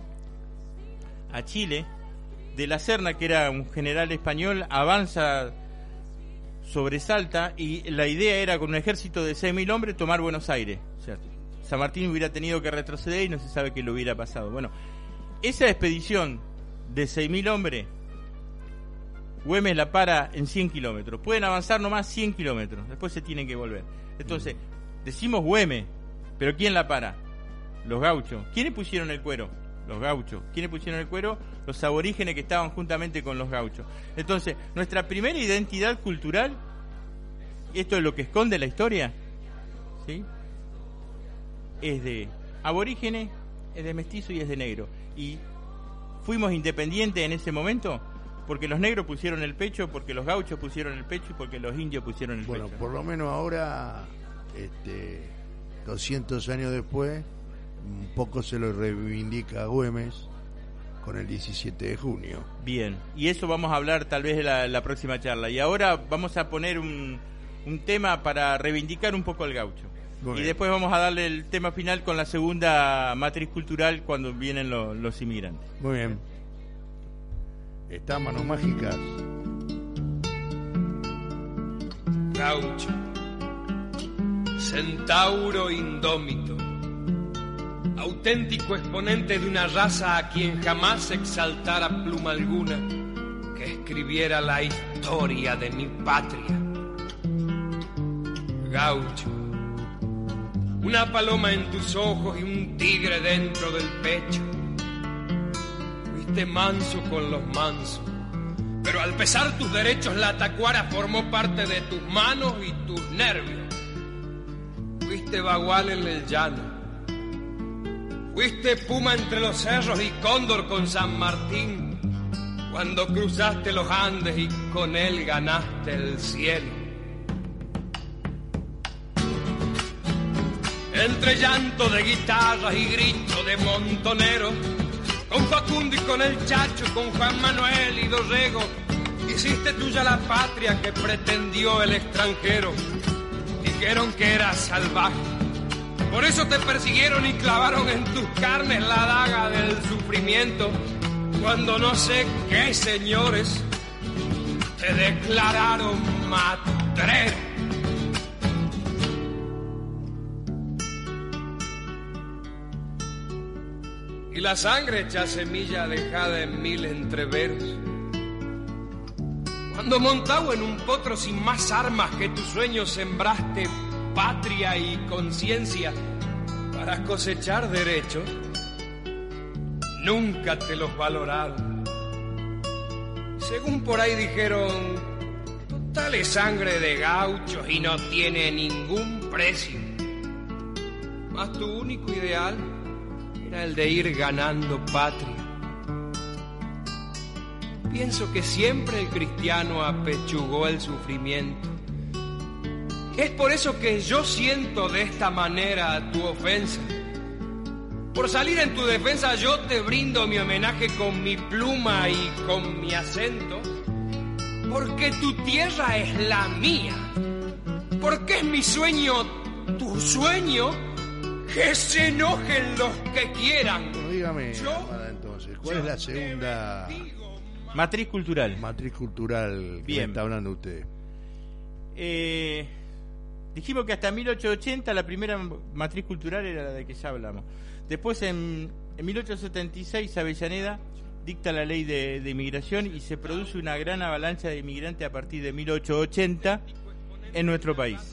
Chile, de la Serna, que era un general español, avanza sobre Salta, y la idea era, con un ejército de 6.000 hombres, tomar Buenos Aires. O sea, San Martín hubiera tenido que retroceder y no se sabe qué le hubiera pasado. Bueno, esa expedición de 6.000 hombres, Güemes la para en 100 kilómetros. Pueden avanzar nomás 100 kilómetros, después se tienen que volver. Entonces, decimos Güemes, pero ¿quién la para? Los gauchos. ¿Quiénes pusieron el cuero? Los gauchos. ¿Quiénes pusieron el cuero? Los aborígenes que estaban juntamente con los gauchos. Entonces, nuestra primera identidad cultural, esto es lo que esconde la historia, ¿sí?, es de aborígenes, es de mestizo y es de negro. Y fuimos independientes en ese momento porque los negros pusieron el pecho, porque los gauchos pusieron el pecho y porque los indios pusieron el pecho. Bueno, por lo menos ahora, 200 años después, un poco se lo reivindica a Güemes con el 17 de junio. Bien, y eso vamos a hablar tal vez en la próxima charla. Y ahora vamos a poner un tema para reivindicar un poco al gaucho. Y después vamos a darle el tema final con la segunda matriz cultural, cuando vienen los inmigrantes. Muy bien. Está Manos Mágicas. Gaucho, centauro indómito, auténtico exponente de una raza a quien jamás exaltara pluma alguna que escribiera la historia de mi patria. Gaucho, una paloma en tus ojos y un tigre dentro del pecho. Fuiste manso con los mansos, pero al pesar tus derechos la tacuara formó parte de tus manos y tus nervios. Fuiste bagual en el llano, fuiste puma entre los cerros y cóndor con San Martín, cuando cruzaste los Andes y con él ganaste el cielo. Entre llanto de guitarras y grito de montoneros, con Facundo y con el Chacho, con Juan Manuel y Dorrego, hiciste tuya la patria que pretendió el extranjero. Dijeron que eras salvaje, por eso te persiguieron y clavaron en tus carnes la daga del sufrimiento, cuando no sé qué señores te declararon matrero. Y la sangre echa semilla dejada en mil entreveros. Cuando montado en un potro sin más armas que tus sueños sembraste patria y conciencia para cosechar derechos, nunca te los valoraron. Según por ahí dijeron, total es sangre de gauchos y no tiene ningún precio. Mas tu único ideal era el de ir ganando patria. Pienso que siempre el cristiano apechugó el sufrimiento. Es por eso que yo siento de esta manera tu ofensa. Por salir en tu defensa yo te brindo mi homenaje con mi pluma y con mi acento. Porque tu tierra es la mía. Porque es mi sueño tu sueño. Que se enojen los que quieran. Bueno, dígame, Amada, entonces, ¿cuál es la segunda matriz cultural? Matriz cultural que me está hablando usted. Dijimos que hasta 1880 la primera matriz cultural era la de que ya hablamos. Después en 1876 Avellaneda dicta la ley de inmigración y se produce una gran avalancha de inmigrantes a partir de 1880 en nuestro país.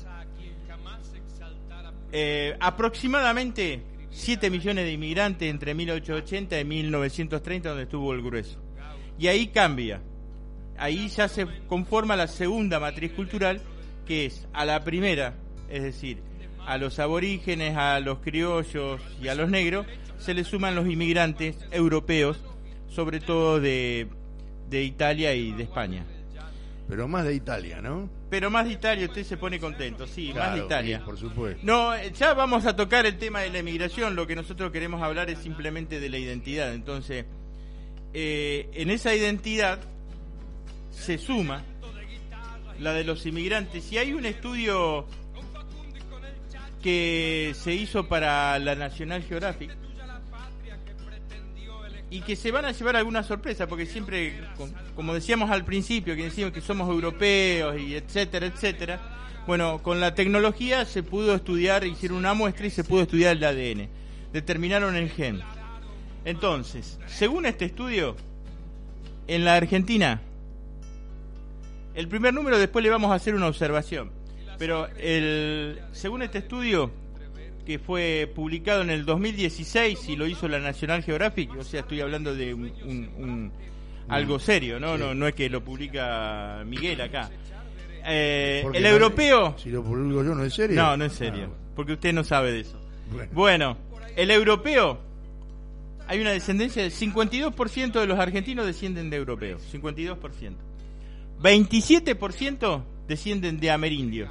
Aproximadamente 7 millones de inmigrantes entre 1880 y 1930, donde estuvo el grueso. Y ahí cambia. Ahí ya se conforma la segunda matriz cultural, que es a la primera, es decir, a los aborígenes, a los criollos y a los negros, se le suman los inmigrantes europeos, sobre todo de Italia y de España. Pero más de Italia, ¿no? Pero más de Italia, usted se pone contento, sí, Claro, más de Italia. sí, por supuesto. No, ya vamos a tocar el tema de la emigración, lo que nosotros queremos hablar es simplemente de la identidad. Entonces, en esa identidad se suma la de los inmigrantes. Y hay un estudio que se hizo para la National Geographic y que se van a llevar alguna sorpresa, porque siempre, como decíamos al principio, que decíamos que somos europeos y etcétera, etcétera. Bueno, con la tecnología se pudo estudiar, hicieron una muestra y se pudo estudiar el ADN. Determinaron el gen. Entonces, según este estudio, en la Argentina, el primer número, después le vamos a hacer una observación, pero según este estudio, que fue publicado en el 2016 y lo hizo la National Geographic, o sea, estoy hablando de algo serio, ¿no? Sí. No es que lo publica Miguel acá. Porque El europeo... Si lo publico yo, ¿no es serio? No, no es serio, porque usted no sabe de eso. Bueno. Bueno, el europeo, hay una descendencia del 52% de los argentinos descienden de europeos, 52%. 27% descienden de amerindios.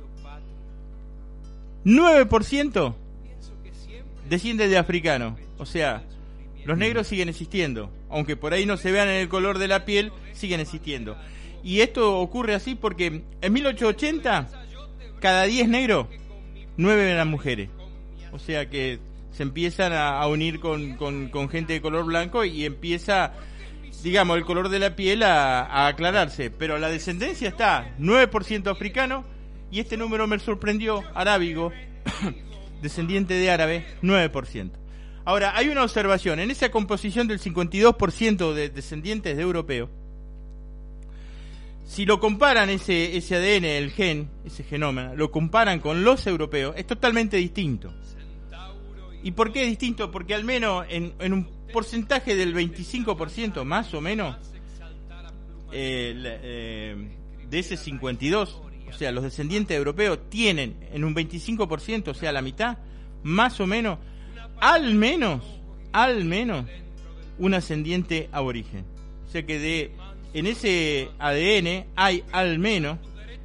9% desciende de africanos. O sea, los negros siguen existiendo, aunque por ahí no se vean en el color de la piel, siguen existiendo. Y esto ocurre así porque en 1880 cada 10 negros 9 eran mujeres. O sea que se empiezan a unir con gente de color blanco y empieza, digamos, el color de la piel a aclararse. Pero la descendencia está 9% africano. Y este número me sorprendió, arábigo, descendiente de árabe, 9%. Ahora, hay una observación, en esa composición del 52% de descendientes de europeos, si lo comparan ese ADN, el gen, ese genoma, lo comparan con los europeos, es totalmente distinto. ¿Y por qué es distinto? Porque al menos en un porcentaje del 25%, más o menos, de ese 52%, o sea, los descendientes europeos tienen en un 25%, o sea, la mitad, más o menos, al menos, un ascendiente aborigen. O sea que en ese ADN hay al menos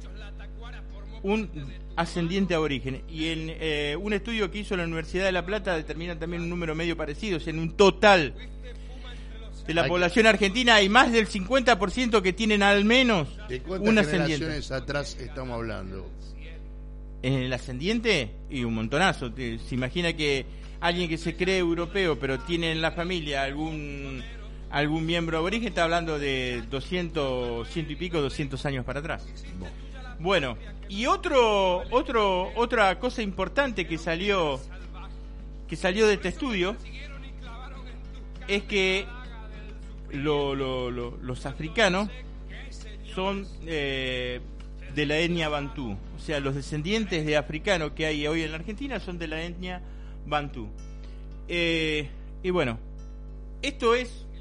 un ascendiente aborigen. Y en un estudio que hizo la Universidad de La Plata determina también un número medio parecido, o sea, en un total de la población argentina hay más del 50% que tienen al menos ¿De cuántas un ascendiente. generaciones atrás estamos hablando? En el ascendiente, y un montonazo. Se imagina que alguien que se cree europeo, pero tiene en la familia algún miembro aborigen, está hablando de 200 y pico, 200 años para atrás. Bueno, y otra cosa importante que salió de este estudio es que los africanos son de la etnia bantú, o sea, los descendientes de africanos que hay hoy en la Argentina son de la etnia bantú. Y bueno, esto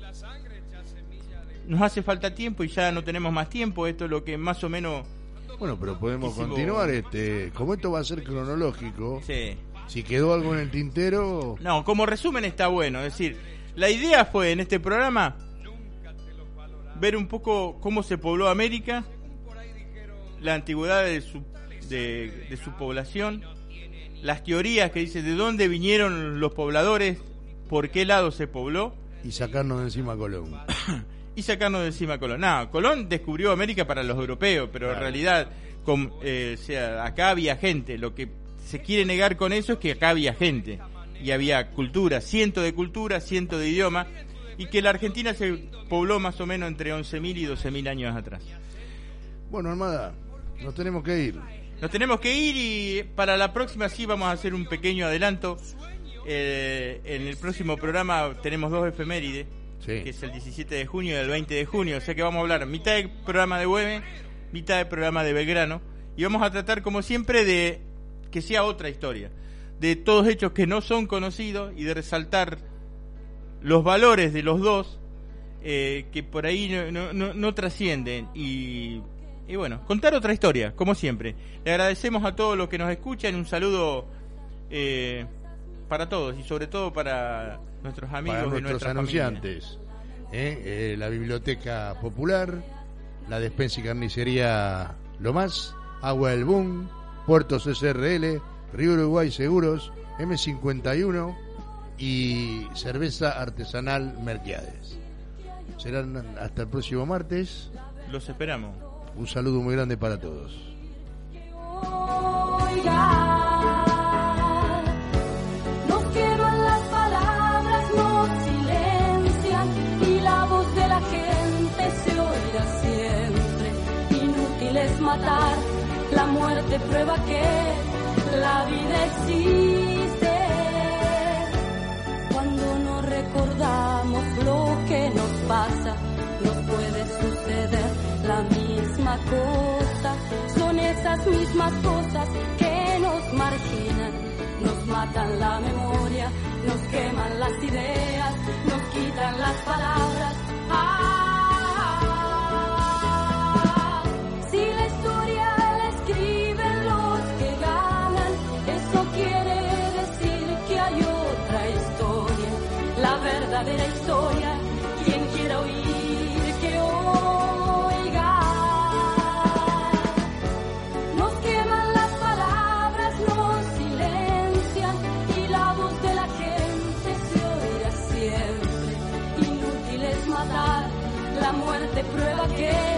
nos hace falta tiempo y ya no tenemos más tiempo. Esto es lo que más o menos... Bueno, pero podemos continuar. Como esto va a ser cronológico, Sí. si quedó algo en el tintero... No, como resumen está bueno. Es decir, la idea fue en este programa ver un poco cómo se pobló América, la antigüedad de su población, las teorías que dicen de dónde vinieron los pobladores, por qué lado se pobló. Y sacarnos de encima a Colón. Y sacarnos de encima a Colón. No, Colón descubrió América para los europeos, pero en realidad, acá había gente. Lo que se quiere negar con eso es que acá había gente. Y había cultura, cientos de idiomas. Y que la Argentina se pobló más o menos entre 11.000 y 12.000 años atrás. Bueno, Armada, nos tenemos que ir. Nos tenemos que ir y para la próxima sí vamos a hacer un pequeño adelanto. En el próximo programa tenemos 2 efemérides. Sí. Que es el 17 de junio y el 20 de junio. O sea que vamos a hablar mitad del programa de Güemes, mitad del programa de Belgrano. Y vamos a tratar, como siempre, de que sea otra historia. De todos hechos que no son conocidos y de resaltar los valores de los dos que por ahí no trascienden. Y y bueno, contar otra historia, como siempre. Le agradecemos a todos los que nos escuchan, un saludo para todos y sobre todo para nuestros amigos para de nuestros nuestra anunciantes, la Biblioteca Popular, la Despensa y Carnicería Lo Más, Agua del Boom, Puertos SRL, Río Uruguay Seguros, M51 y Cerveza Artesanal Merquiades. Serán hasta el próximo martes. Los esperamos. Un saludo muy grande para todos. Nos queman las palabras, nos silencian y la voz de la gente se oirá siempre. Inútil es matar, la muerte prueba que la vida existe. Cuando no recordamos lo que nos pasa, nos puede suceder la misma cosa. Son esas mismas cosas que nos marginan, nos matan la memoria, nos queman las ideas, nos quitan las palabras. Si la historia la escriben los que ganan, eso quiere decir que hay otra historia, la verdadera historia. Quien quiera oír, que oiga. Nos queman las palabras, nos silencian y la voz de la gente se oirá siempre. Inútil es matar, la muerte prueba que